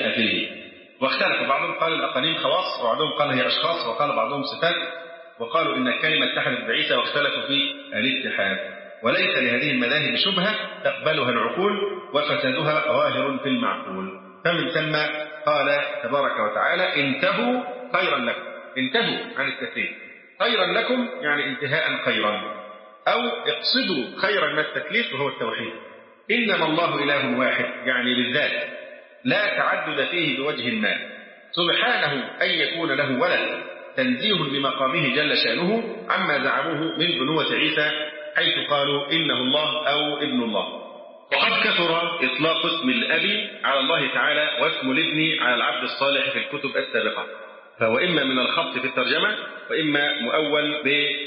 جاء فيه. واختلف بعضهم قال الأقانيم خواص، وبعضهم قال هي أشخاص، وقال بعضهم صفات، وقالوا إن الكلمة اتحدت بعيسى، واختلفوا في الاتحاد. وليس لهذه المذاهب شبهة تقبلها العقول وفسادها ظاهر في المعقول. فمن ثم قال تبارك وتعالى انتهوا خيرا لكم. انتهوا عن التكليف، خيرا لكم يعني انتهاء خيرا، أو اقصدوا خيرا من التكليف وهو التوحيد. إنما الله إله واحد يعني بالذات، لا تعدد فيه بوجه ما، سبحانه أن يكون له ولد، تنزيه بمقامه جل شأنه عما زعموه من بنوة عيسى، حيث قالوا إنه الله أو ابن الله. وقد كثر إطلاق اسم الأب على الله تعالى واسم الابن على العبد الصالح في الكتب السابقة، فهو إما من الخبط في الترجمة وإما مؤول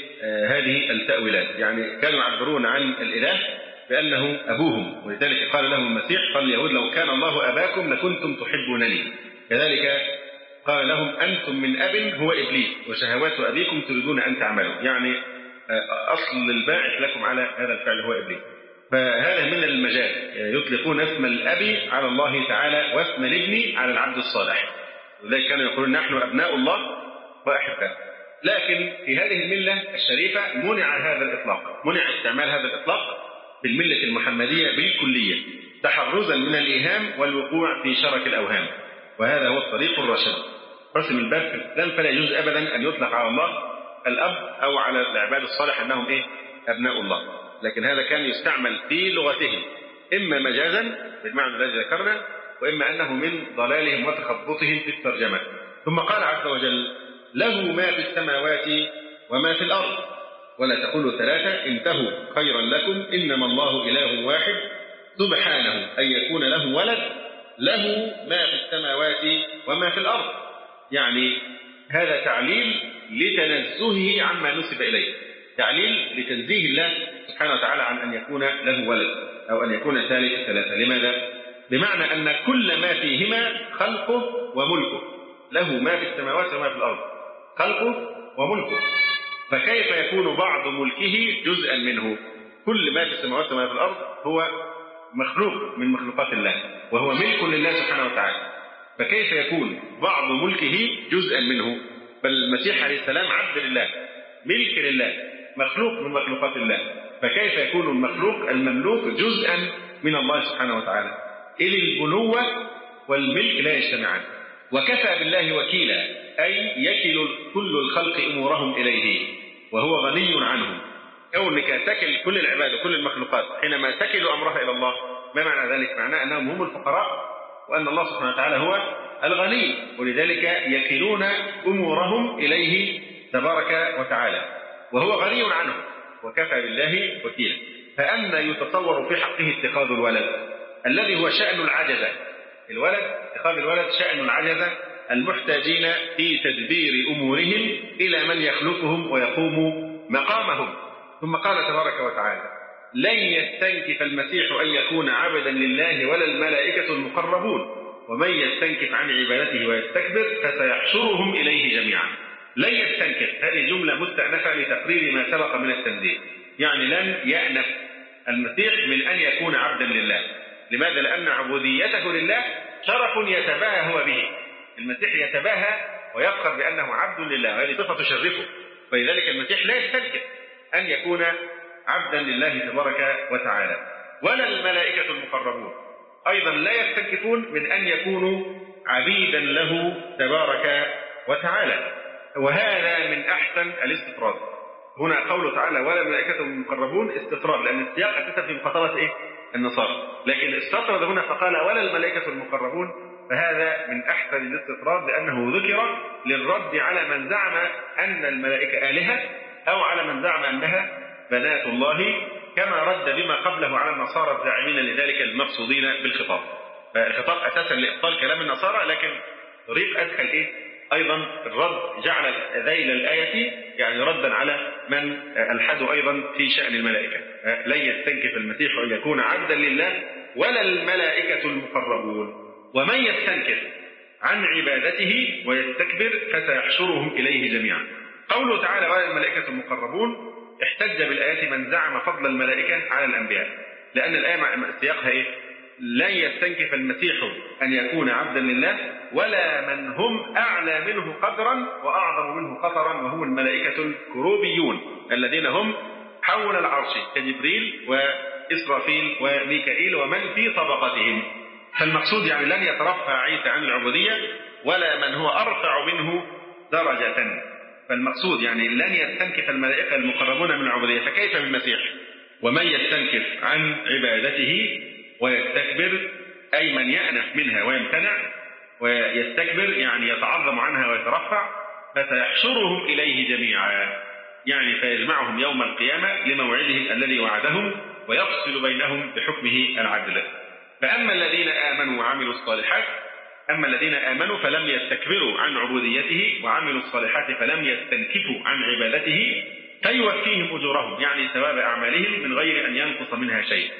بهذه التأويلات. يعني كانوا يعبرون عن الإله بأنه أبوهم، ولذلك قال لهم المسيح قال اليهود لو كان الله أباكم لكنتم تحبونني. كذلك قال لهم أنتم من أب هو إبليس وشهوات أبيكم تريدون أن تعملوا، يعني أصل الباعث لكم على هذا الفعل هو إبليس. فهذا من المجال، يطلقون اسم الأب على الله تعالى واسم الابن على العبد الصالح، ولذلك كانوا يقولون نحن أبناء الله وأحباؤه. لكن في هذه الملة الشريفة منع هذا الإطلاق، منع استعمال هذا الإطلاق في الملة المحمدية بالكلية، تحرزا من الإيهام والوقوع في شرك الأوهام، وهذا هو الطريق الرشد. رسم الباب في الإسلام فلا يجوز أبدا أن يطلق على الله الأب أو على العباد الصالح أنهم إيه؟ أبناء الله، لكن هذا كان يستعمل في لغتهم إما مجازا بالمعنى الذي ذكرنا، وإما أنه من ضلالهم وتخبطهم في الترجمة. ثم قال عز وجل له ما في السماوات وما في الأرض، ولا تقولوا ثلاثة، انتهوا خيرا لكم، إنما الله إله واحد سبحانه أن يكون له ولد، له ما في السماوات وما في الأرض. يعني هذا تعليل لتنزهه عما نسب إليه، تعليل لتنزيه الله سبحانه وتعالى عن أن يكون له ولد أو أن يكون ثالث ثلاثة. لماذا؟ بمعنى أن كل ما فيهما خلقه وملكه، له ما في السماوات وما في الأرض، خلقه وملكه، فكيف يكون بعض ملكه جزءا منه؟ كل ما في السماوات وما في الأرض هو مخلوق من مخلوقات الله، وهو ملك لله سبحانه وتعالى، فكيف يكون بعض ملكه جزءا منه؟ بل المسيح عليه السلام عبد لله، ملك لله، مخلوق من مخلوقات الله، فكيف يكون المخلوق المملوك جزءا من الله سبحانه وتعالى؟ إذ البنوة والملك لا يجتمعان. وكفى بالله وكيلا، أي يكل كل الخلق أمورهم إليه وهو غني عنهم. كونك تكل كل العباد وكل المخلوقات حينما تكل أمرها إلى الله، ما معنى ذلك؟ معناه أنهم هم الفقراء وأن الله سبحانه وتعالى هو الغني، ولذلك يكلون أمورهم إليه تبارك وتعالى وهو غني عنهم. وكفى بالله وكيلا. فأن يتصور في حقه اتخاذ الولد الذي هو شأن العجزة، الولد اتخاذ الولد شأن العجزة المحتاجين في تدبير أمورهم إلى من يخلقهم ويقوم مقامهم. ثم قال تبارك وتعالى لن يستنكف المسيح أن يكون عبدا لله ولا الملائكة المقربون ومن يستنكف عن عبادته ويستكبر فسيحشرهم إليه جميعا. لن يستنكف، هذه جملة مستأنفة لتقرير ما سبق من التنزيه، يعني لن يأنف المسيح من أن يكون عبدا لله. لماذا؟ لأن عبوديته لله شرف يتباهى هو به، المسيح يتباهى ويفخر بأنه عبد لله، وهذه صفة تشرفه، فلذلك المسيح لا يستنكف أن يكون عبدا لله تبارك وتعالى. ولا الملائكة المقربون أيضا لا يستنكفون من أن يكونوا عبيدا له تبارك وتعالى، وهذا من أحسن الاستطراد. هنا قوله تعالى ولا الملائكة المقربون استطراد، لأن السياق أساسا في مخاطبة إيه؟ النصارى، لكن استطرد هنا فقال ولا الملائكة المقربون، فهذا من أحسن الاستطراد لأنه ذكر للرد على من زعم أن الملائكة آلهة أو على من زعم أنها بنات الله، كما رد بما قبله على النصارى الزاعمين لذلك المقصودين بالخطاب. فالخطاب أساسا لإبطال كلام النصارى، لكن طريق أدخل إيه؟ أيضا الرد، جعل ذيل الآية يعني ردا على من ألحدوا أيضا في شأن الملائكة. لن يستنكف المسيح أن يكون عبدا لله ولا الملائكة المقربون ومن يستنكف عن عبادته ويستكبر فسيحشرهم إليه جميعا. قوله تعالى ولا الملائكة المقربون احتج بالآيات من زعم فضل الملائكة على الأنبياء، لأن الآية سياقها إيه؟ لن يستنكف المسيح أن يكون عبدا لله، ولا من هم أعلى منه قدرا وأعظم منه قطرا، وهم الملائكة الكروبيون الذين هم حول العرش كجبريل وإسرافيل وميكائيل ومن في طبقتهم. فالمقصود يعني لن يترفع عيسى عن العبودية ولا من هو أرفع منه درجة. فالمقصود يعني لن يستنكف الملائكة المقربون من العبودية، فكيف بالمسيح؟ ومن يستنكف عن عبادته ويستكبر، أي من يأنف منها ويمتنع ويستكبر يعني يتعظم عنها ويترفع، فسيحشرهم إليه جميعا، يعني فيجمعهم يوم القيامة لموعدهم الذي وعدهم ويفصل بينهم بحكمه العدل. فأما الذين آمنوا وعملوا الصالحات أما الذين آمنوا فلم يستكبروا عن عبوديته وعملوا الصالحات فلم يستنكفوا عن عبادته فيوفيهم أجورهم، يعني ثواب أعمالهم من غير أن ينقص منها شيء،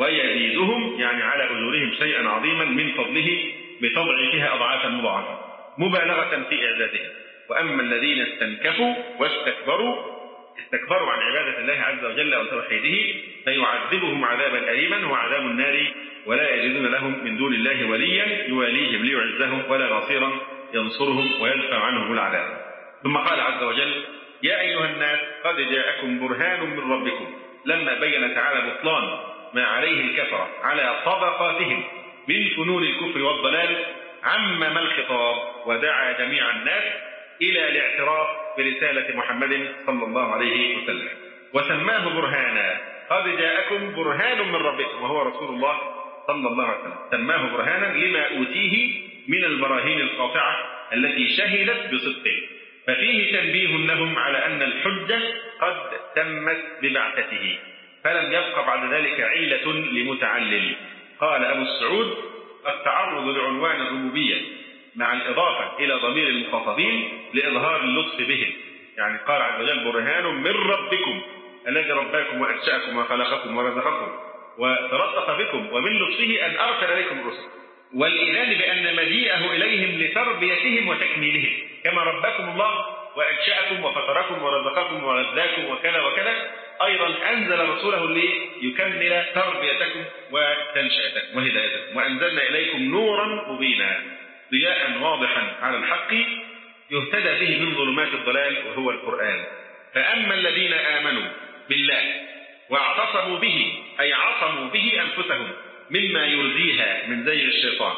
ويزيدهم يعني على أجورهم شيئا عظيما من فضله بتضعيفها أضعافا مضاعفة مبالغة في إعدادها. وأما الذين استنكفوا واستكبروا استكبروا عن عبادة الله عز وجل وتوحيده فيعذبهم عذابا أليما وعذاب النار، ولا يجدون لهم من دون الله وليا يواليهم ليعزهم ولا ناصرا ينصرهم ويدفع عنهم العذاب. ثم قال عز وجل: يا أيها الناس قد جاءكم برهان من ربكم، لما بين تعالى بطلان ما عليه الكفرة على طبقاتهم من فنون الكفر والضلال عمم الخطاب ودعا جميع الناس إلى الاعتراف برسالة محمد صلى الله عليه وسلم، وسماه برهانا. قد جاءكم برهان من ربكم، وهو رسول الله صلى الله عليه وسلم، سماه برهانا لما أوتيه من البراهين القاطعة التي شهدت بصدقه، ففيه تنبيه لهم على أن الحجة قد تمت ببعثته، فلم يبق بعد ذلك علة لمتعلل. قال أبو السعود: التعرض لعنوان الربوبية مع الإضافة إلى ضمير المخاطبين لإظهار اللطف بهم، يعني قال عز وجل: برهان من ربكم الذي رباكم وأنشأكم وخلقكم ورزقكم وتلطف بكم، ومن لطفه أن أرسل لكم الرسل، والإيمان بأن مجيئه إليهم لتربيتهم وتكميلهم، كما ربكم الله وأنشأكم وفطركم ورزقكم وغذاكم وكذا وكذا، أيضا أنزل رسوله ليكمل تربيتكم وتنشئتكم وهدايتكم، وأنزلنا إليكم نورا مبينا ضياء واضحا على الحق يهتدى به من ظلمات الضلال وهو القرآن. فأما الذين آمنوا بالله واعتصموا به، أي عصموا به أنفسهم مما يرضيها من زي الشيطان،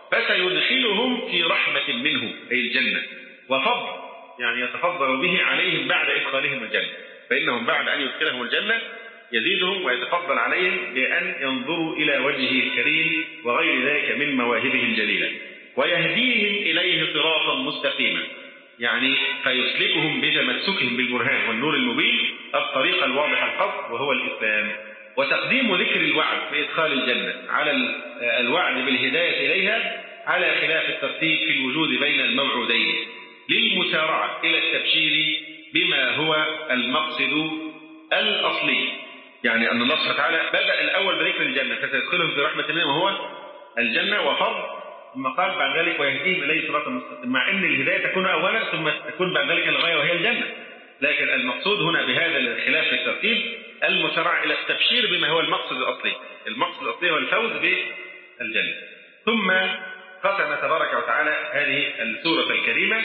فسيدخلهم في رحمة منه أي الجنة وفضل، يعني يتفضل به عليهم بعد إدخالهم الجنة، فإنهم بعد أن يدخلهم الجنة يزيدهم ويتفضل عليهم بأن ينظروا إلى وجهه الكريم وغير ذلك من مواهبه الجليلة، ويهديهم إليه صراطا مستقيما، يعني فيسلكهم بتمسكهم بالبرهان والنور المبين الطريق الواضح القصد وهو الإسلام. وتقديم ذكر الوعد بإدخال الجنة على الوعد بالهداية إليها على خلاف الترتيب في الوجود بين الموعودين للمسارعة إلى التبشير بما هو المقصد الأصلي، يعني أن الله سبحانه وتعالى بدأ الأول بذكر الجنة فسيدخلهم في رحمة الله وهو الجنة وفضل، ثم قال بعد ذلك ويهديهم إليه صراطا مستقيما، مع أن الهداية تكون أولا ثم تكون بعد ذلك الغاية وهي الجنة، لكن المقصود هنا بهذا الخلاف في الترتيب المسارعة إلى التبشير بما هو المقصد الأصلي، المقصد الأصلي هو الفوز بالجنة. ثم ختم تبارك وتعالى هذه السورة الكريمة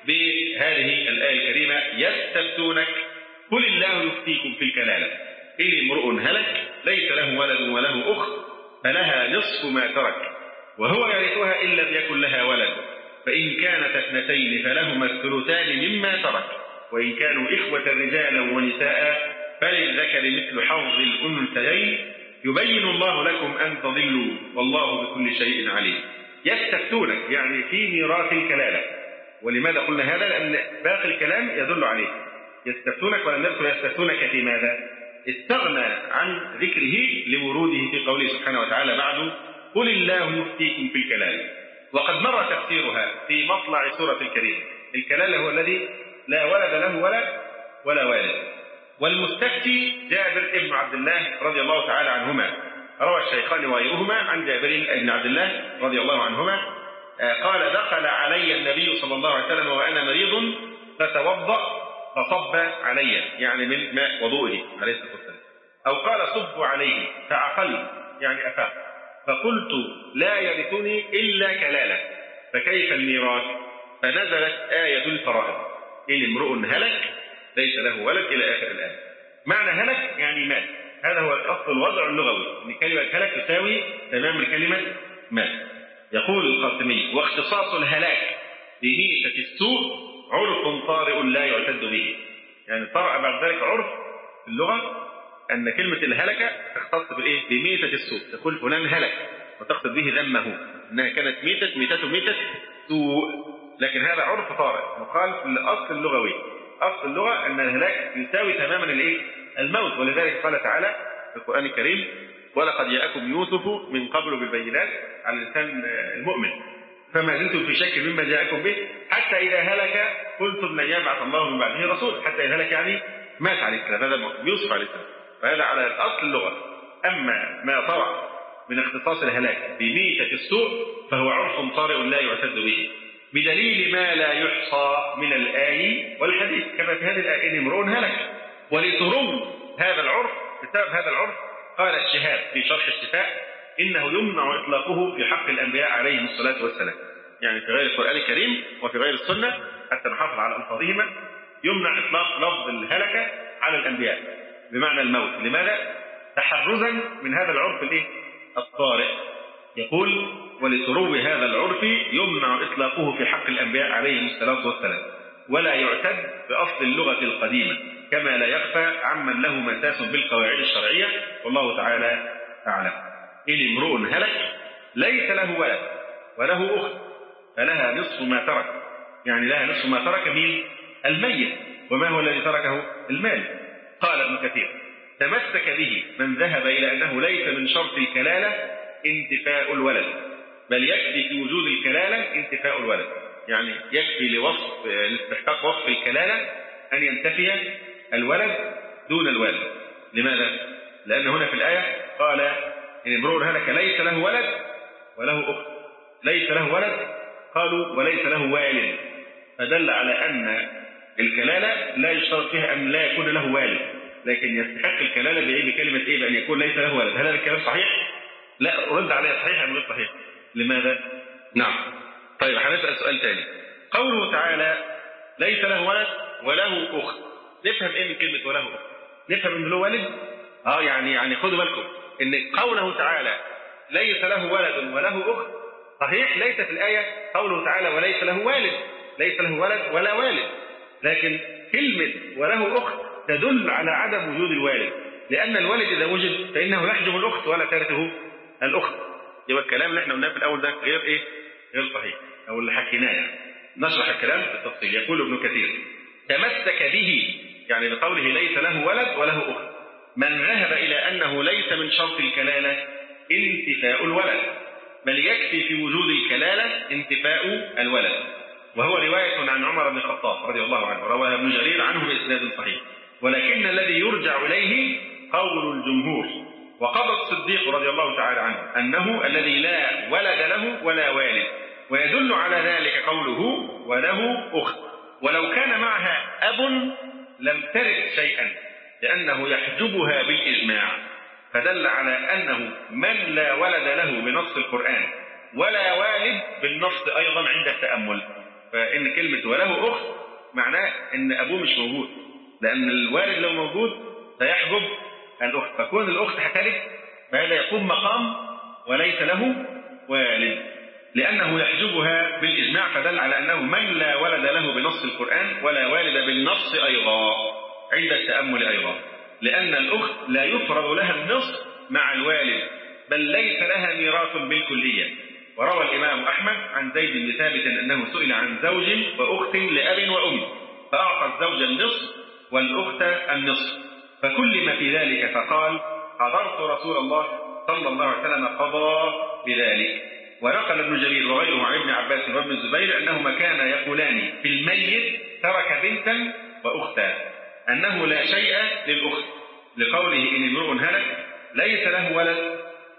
بهذه الآية الكريمة: يستفتونك قل الله يفتيكم في الكلالة إن امرؤ هلك ليس له ولد وله أخت فلها نصف ما ترك وهو يرثها إن لم يكن لها ولد، فإن كانت اثنتين فلهما الثلثان مما ترك، وإن كانوا إخوة رجالا ونساء فللذكر مثل حظ الأنثيين يبين الله لكم أن تضلوا والله بكل شيء عليم. يستفتونك يعني في ميراث الكلالة، ولماذا قلنا هذا؟ لأن باقي الكلام يدل عليه. يستفتونك ولم يذكر يستفتونك في ماذا؟ استغنى عن ذكره لوروده في قوله سبحانه وتعالى بعد: قل الله يفتيكم في الكلالة. وقد مر تفسيرها في مطلع سورة الكريمة. الكلالة هو الذي لا ولد له ولد ولا والد، والمستفتي جابر ابن عبد الله رضي الله تعالى عنهما، روى الشيخان وغيرهما عن جابر بن عبد الله رضي الله عنهما قال: دخل علي النبي صلى الله عليه وسلم وأنا مريض فتوضأ فصب علي، يعني من ماء وضوئه عليه الصلاة والسلام، أو قال صب عليه فعقل يعني أفاق، فقلت لا يرثني إلا كلالة فكيف الميراث؟ فنزلت آية الفرائض إن امرؤ هلك ليس له ولد إلى آخر الآية. معنى هلك يعني مات، هذا هو أصل الوضع اللغوي، أن كلمة هلك تساوي تمام كلمة مات. يقول القاسمي: واختصاص الهلاك بميتة السوء عرف طارئ لا يعتد به. يعني طرأ بعد ذلك عرف في اللغة أن كلمة الهلكة تختص بالإيه؟ بميتة السوء، تقول فلان هلك وتقصد به ذمه، أنها كانت ميتة ميتة ميتة سوء، لكن هذا عرف طارئ مخالف للأصل اللغوي. أصل اللغة أن الهلاك يساوي تماما الإيه؟ الموت، ولذلك قال تعالى في القرآن الكريم: ولقد جاءكم يوسف من قبل بالبينات على لسان المؤمن فما زلتم في شك مما جاءكم به حتى إذا هلك قلتم لن يبعث الله من بعده رسول. حتى إذا هلك يعني مات عليه السلام، هذا يوسف عليه السلام، فهذا على الأصل اللغة. أما ما طرأ من اختصاص الهلاك بميتة السوء فهو عرف طارئ لا يعتد به بدليل ما لا يحصى من الآي والحديث، كما في هذه الآية: إن امرؤ هلك. ولترو هذا العرف، بسبب هذا العرف قال الشهاب في شرح الشفاء: إنه يمنع إطلاقه في حق الأنبياء عليهم الصلاة والسلام. يعني في غير القرآن الكريم وفي غير السنة حتى نحافظ على ألفاظهما يمنع إطلاق لفظ الهلكة على الأنبياء بمعنى الموت. لماذا؟ تحرزا من هذا العرف الإيه؟ الطارئ. يقول: ولتروي هذا العرف يمنع إطلاقه في حق الأنبياء عليهم الصلاة والسلام ولا يعتد بأصل اللغة القديمة، كما لا يخفى عمن له مساس بالقواعد الشرعية، والله تعالى أعلم. إن امرؤ هلك ليس له ولد وله أخت فلها نصف ما ترك. يعني لها نصف ما ترك مين؟ الميت. وما هو الذي تركه؟ المال. قال ابن كثير: تمسك به من ذهب إلى أنه ليس من شرط الكلالة انتفاء الولد، بل يكفي في وجود الكلالة انتفاء الولد. يعني يكفي لوصف لاستحقاق وصف الكلالة أن ينتفي الولد دون الوالد. لماذا؟ لأن هنا في الآية قال: إن امرؤ هلك ليس له ولد وله أخت. ليس له ولد قالوا وليس له والد، فدل على أن الكلالة لا يشترط فيها أن لا يكون له والد، لكن يستحق الكلالة بإيه؟ بكلمة إيه؟ بأن يكون ليس له ولد. هل هذا الكلام صحيح؟ لا، أرد عليه صحيح أم غير صحيح؟ لماذا؟ نعم. طيب هنسأل سؤال ثاني. قوله تعالى ليس له ولد وله أخت، نفهم إيه من كلمة وله أخت؟ نفهم إنه له والد؟ آه يعني يعني خدوا بالكم إن قوله تعالى ليس له ولد وله أخت صحيح ليس في الآية قوله تعالى وليس له والد، ليس له ولد ولا والد، لكن كلمة وله أخت تدل على عدم وجود الوالد، لأن الوالد إذا وجد فإنه يحجب الأخت ولا ترثه الأخت. يبقى الكلام اللي احنا قلناه في الأول ده غير إيه؟ غير صحيح، أو اللي حكيناه يعني. نشرح الكلام بالتفصيل. يقول ابن كثير: تمسك به يعني بقوله ليس له ولد وله أخت من ذهب إلى أنه ليس من شرط الكلالة انتفاء الولد، بل يكفي في وجود الكلالة انتفاء الولد، وهو رواية عن عمر بن الخطاب رضي الله عنه، رواها ابن جرير عنه بإسناد صحيح. ولكن الذي يرجع إليه قول الجمهور، وقضى الصديق رضي الله تعالى عنه أنه الذي لا ولد له ولا والد، ويدل على ذلك قوله وله أخت، ولو كان معها أب لم ترث شيئا لأنه يحجبها بالإجماع، فدل على أنه من لا ولد له بنص القرآن ولا والد بالنص أيضا عند التأمل. فإن كلمة وله أخت معناه أن أبوه مش موجود، لأن الوالد لو موجود سيحجب الأخت، فكون الأخت هترث فهذا يقوم مقام وليس له والد، لأنه يحجبها بالإجماع، فدل على أنه من لا ولد له بنص القرآن ولا والد بالنص أيضا عند التأمل أيضا، لأن الأخت لا يفرض لها النصف مع الوالد، بل ليس لها ميراث بالكلية. وروى الإمام أحمد عن زيد بن ثابت أنه سئل عن زوج وأخت لأب وأم فأعطى الزوج النصف والأخت النصف، فكل ما في ذلك فقال حضرت رسول الله صلى الله عليه وسلم قضى بذلك. ونقل ابن جرير وغيره عن ابن عباس وابن الزبير أنهما كانا يقولان في الميت ترك بنتا وأختا أنه لا شيء للأخت، لقوله إن امرؤ هلك ليس له ولد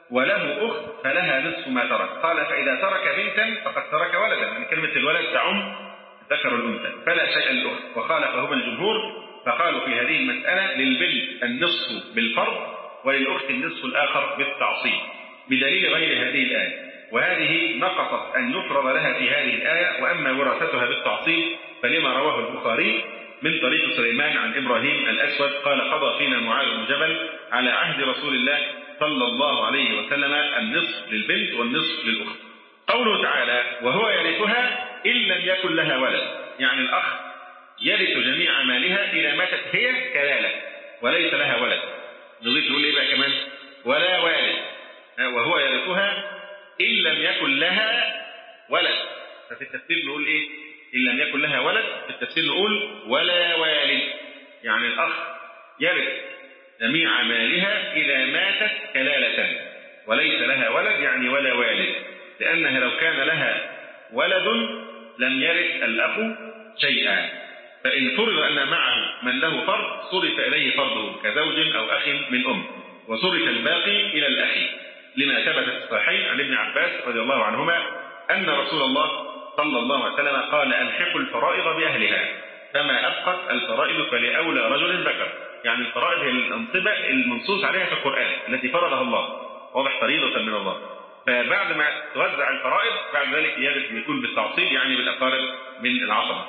وله أخت فلها نصف ما ترك. قال فإذا ترك بنتا فقد ترك ولدا، من كلمة الولد تعم ذكر الأنثى، فلا شيء للأخت. وخالفهم الجمهور فقالوا في هذه المسألة للبنت النصف بالفرض وللأخت النصف الآخر بالتعصيب، بدليل غير هذه الآية، وهذه نقصت أن يفرض لها في هذه الآية. وأما وراثتها بالتعصيب فلما رواه البخاري من طريق سليمان عن إبراهيم الأسود قال قضى فينا معاذ بن جبل على عهد رسول الله صلى الله عليه وسلم النصف للبنت والنصف للأخت. قوله تعالى وهو يرثها إن لم يكن لها ولد، يعني الأخ يرث جميع مالها إذا ماتت هي كلالة وليس لها ولد. نضيف نقول إيه بقى كمان؟ ولا والد. وهو يرثها إن لم يكن لها ولد. ففي التفسير نقول إيه؟ إن لم يكن لها ولد. في التفسير نقول ولا والد، يعني الأخ يرث جميع مالها إذا ماتت كلالة وليس لها ولد، يعني ولا والد، لأنها لو كان لها ولد لم يرث الأخ شيئا. فإن فرض أن معه من له فرض صرف إليه فرضه كزوج أو أخ من أم، وصرف الباقي إلى الأخ، لما ثبت في الصحيحين عن ابن عباس رضي الله عنهما أن رسول الله صلى الله عليه وسلم قال ألحقوا الفرائض بأهلها، فما أبقت الفرائض فلأولى رجل ذكر. يعني الفرائض هي الأنصبة المنصوص عليها في القرآن التي فرضها الله، واضح، فريضة من الله. فبعد ما توزع الفرائض بعد ذلك يجب يكون بالتعصيب، يعني بالأقارب من العصبة،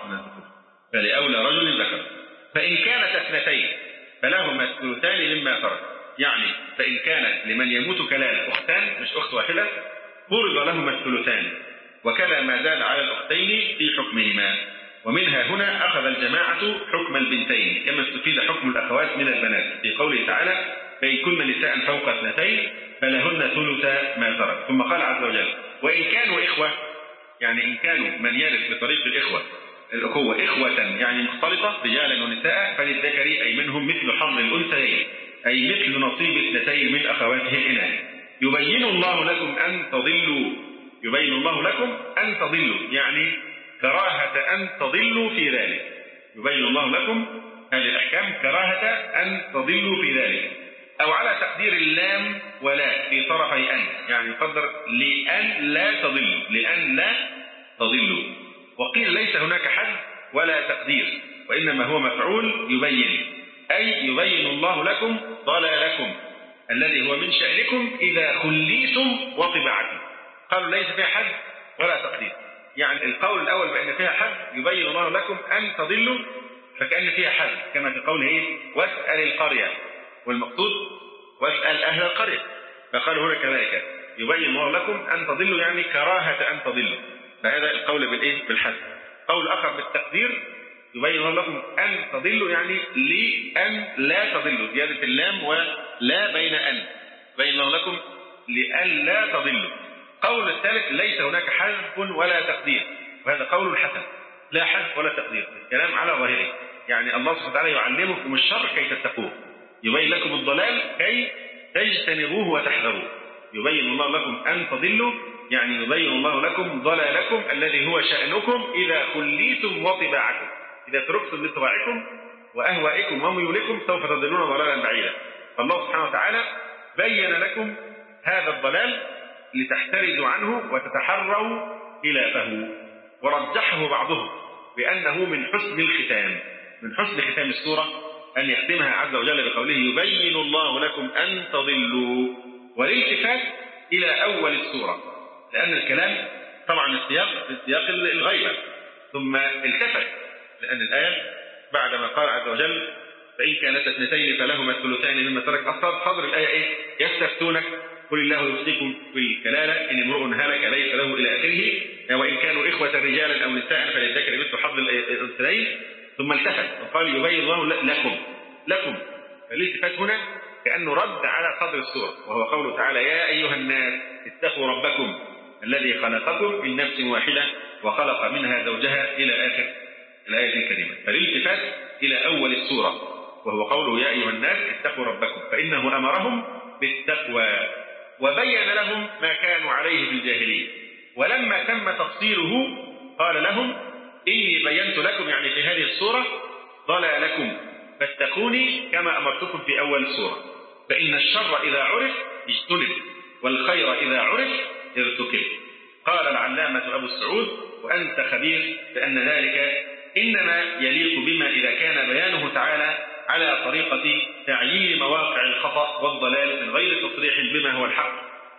فلأولى رجل ذكر. فإن كانت اثنتين فلهما الثلثان مما فرض، يعني فإن كان لمن يموت كلالة أختان مش أخت واحدة فرض لهما الثلثان، وكذا ما زاد على الأختين في حكمهما. ومنها هنا أخذ الجماعة حكم البنتين كما استفيد حكم الأخوات من البنات في قوله تعالى فإن كن نساء فوق اثنتين فلهن ثلث ما ترك. ثم قال عز وجل وإن كانوا إخوة، يعني إن كانوا من يرث بطريق الإخوة الأخوة إخوة يعني مختلطة رجالا ونساء فللذكر أي منهم مثل حظ الأنثيين، أي مثل نصيب اثنتين من أخواته الإناث. يبين الله لكم أن تضلوا، يبين الله لكم أن تضلوا، يعني كراهة أن تضلوا في ذلك. يبين الله لكم هذه الأحكام كراهة أن تضلوا في ذلك، أو على تقدير اللام ولا في طرفي أن، يعني يقدر لأن لا تضلوا، لأن لا تضلوا. وقيل ليس هناك حد ولا تقدير، وإنما هو مفعول يبين، أي يبين الله لكم ضلالكم الذي هو من شأنكم إذا خليتم وطبعتم. قالوا ليس فيها حد ولا تقدير، يعني القول الأول بأن فيها حد يبين الله لكم أن تضلوا فكأن فيها حد، كما في قوله إيه واسأل القرية، والمقصود واسأل أهل القرية. فقالوا هنا كذلك يبين الله لكم أن تضلوا، يعني كراهة أن تضلوا، فهذا القول بالإيه بالحد. قول آخر بالتقدير يبين الله لكم أن تضلوا، يعني لأن لا تضلوا، زيادة اللام ولا بين أن، يبين الله لكم لأن لا تضلوا. قول الثالث ليس هناك حذف ولا تقدير، وهذا قول حسن، لا حذف ولا تقدير، الكلام على ظاهره، يعني الله سبحانه وتعالى يعلمكم الشر كي تتقوه، يبين لكم الضلال كي تجتنبوه وتحذروه. يبين الله لكم أن تضلوا، يعني يبين الله لكم ضلالكم الذي هو شأنكم إذا خليتم وطباعكم، إذا تركتم لطباعكم وأهوائكم وميولكم سوف تضلون ضلالا بعيدا. فالله سبحانه وتعالى بين لكم هذا الضلال لتحترزوا عنه وتتحروا خلافه، ورجحه بعضهم بأنه من حسن الختام، من حسن ختام السورة أن يختمها عز وجل بقوله يبين الله لكم أن تضلوا، والالتفات إلى أول السورة، لأن الكلام طبعا السياق في سياق الغيبة، ثم التفت لأن الآية بعدما قال عز وجل فإن كانت اثنتين فلهما الثلثان مما ترك أصلا صدر الآية إيه يستفتونك قل الله يوصيكم في الكلالة إن امرؤ هلك ليس له إلى آخره، وإن كانوا إخوة رجالا أو نساء فللذكر مثل حظ الأنثيين. ثم التفت وقال يبين الله لكم لكم فالالتفات هنا كأنه رد على صدر السورة، وهو قوله تعالى يا أيها الناس اتقوا ربكم الذي خلقكم من نفس واحدة وخلق منها زوجها إلى آخر الآية الكريمة. فالالتفات إلى أول السورة وهو قوله يا أيها الناس اتقوا ربكم، فإنه أمرهم بالتقوى وبين لهم ما كانوا عليه في الجاهلية، ولما تم تفصيله قال لهم إني بينت لكم، يعني في هذه السورة ضلالكم فاتقوني كما أمرتكم في أول السورة، فإن الشر إذا عرف اجتنب والخير إذا عرف ارتكب. قال العلامة أبو السعود وأنت خبير بأن ذلك إنما يليق بما إذا كان بيانه تعالى على طريقة تعيين مواقع الخطأ والضلال من غير تصريح بما هو الحق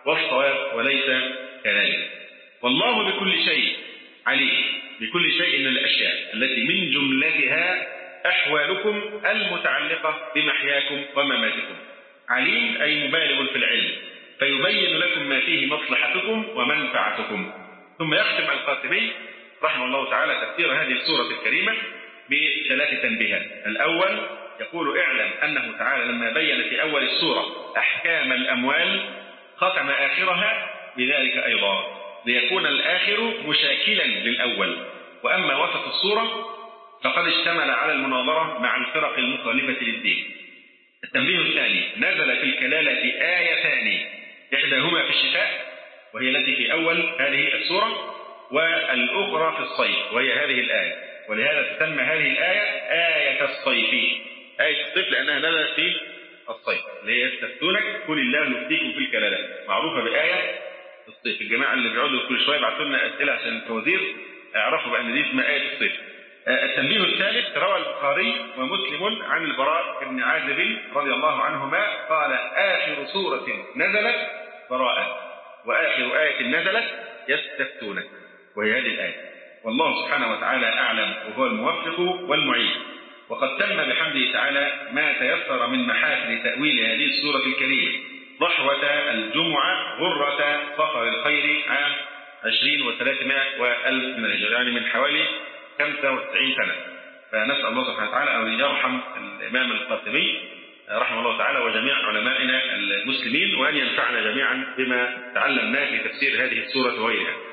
والصواب وليس كذلك. والله بكل شيء عليم، بكل شيء من الأشياء التي من جملتها أحوالكم المتعلقة بمحياكم ومماتكم. عليم أي مبالغ في العلم، فيبين لكم ما فيه مصلحتكم ومنفعتكم. ثم يختم القاسمي رحمه الله تعالى تفسير هذه السورة الكريمة بثلاث تنبيهات. الأول يقول: اعلم أنه تعالى لما بين في أول السورة أحكام الأموال ختم آخرها بذلك أيضا، ليكون الآخر مشاكلا للأول. وأما وسط السورة فقد اشتمل على المناظرة مع الفرق المخالفة للدين. التنبيه الثاني: نزل في الكلالة آيتان، إحداهما في الشتاء وهي التي في أول هذه السورة، والأخرى في الصيف وهي هذه الآية، ولهذا تسمى هذه الآية آية الصيف. آية الصيف لأنها نزلت في الصيف، اللي هي يستفتونك قل الله يفتيكم في الكلالة، معروفة بآية الصيف. الجماعة اللي بيقعدوا كل شوية يبعثوا لنا أسئلة عشان الفوازير اعرفوا بأن دي اسمها آية الصيف. التنبيه الثالث: روى البخاري ومسلم عن البراء بن عازب رضي الله عنهما قال: آخر سورة نزلت براءة، وآخر آية نزلت يستفتونك، وهي هذه الآية. والله سبحانه وتعالى أعلم، وهو الموفق والمعين. وقد تم بحمده تعالى ما تيسر من محاسن تأويل هذه السورة الكريمة ضحوة الجمعة غرة صفر الخير عام عشرين وثلاثمائة وألف من الهجرة، يعني من حوالي خمسة وتسعين سنة. فنسأل الله سبحانه وتعالى أن يرحم الإمام القاسمي رحمه الله تعالى وجميع علمائنا المسلمين، وأن ينفعنا جميعا بما تعلمناه في تفسير هذه السورة وغيرها.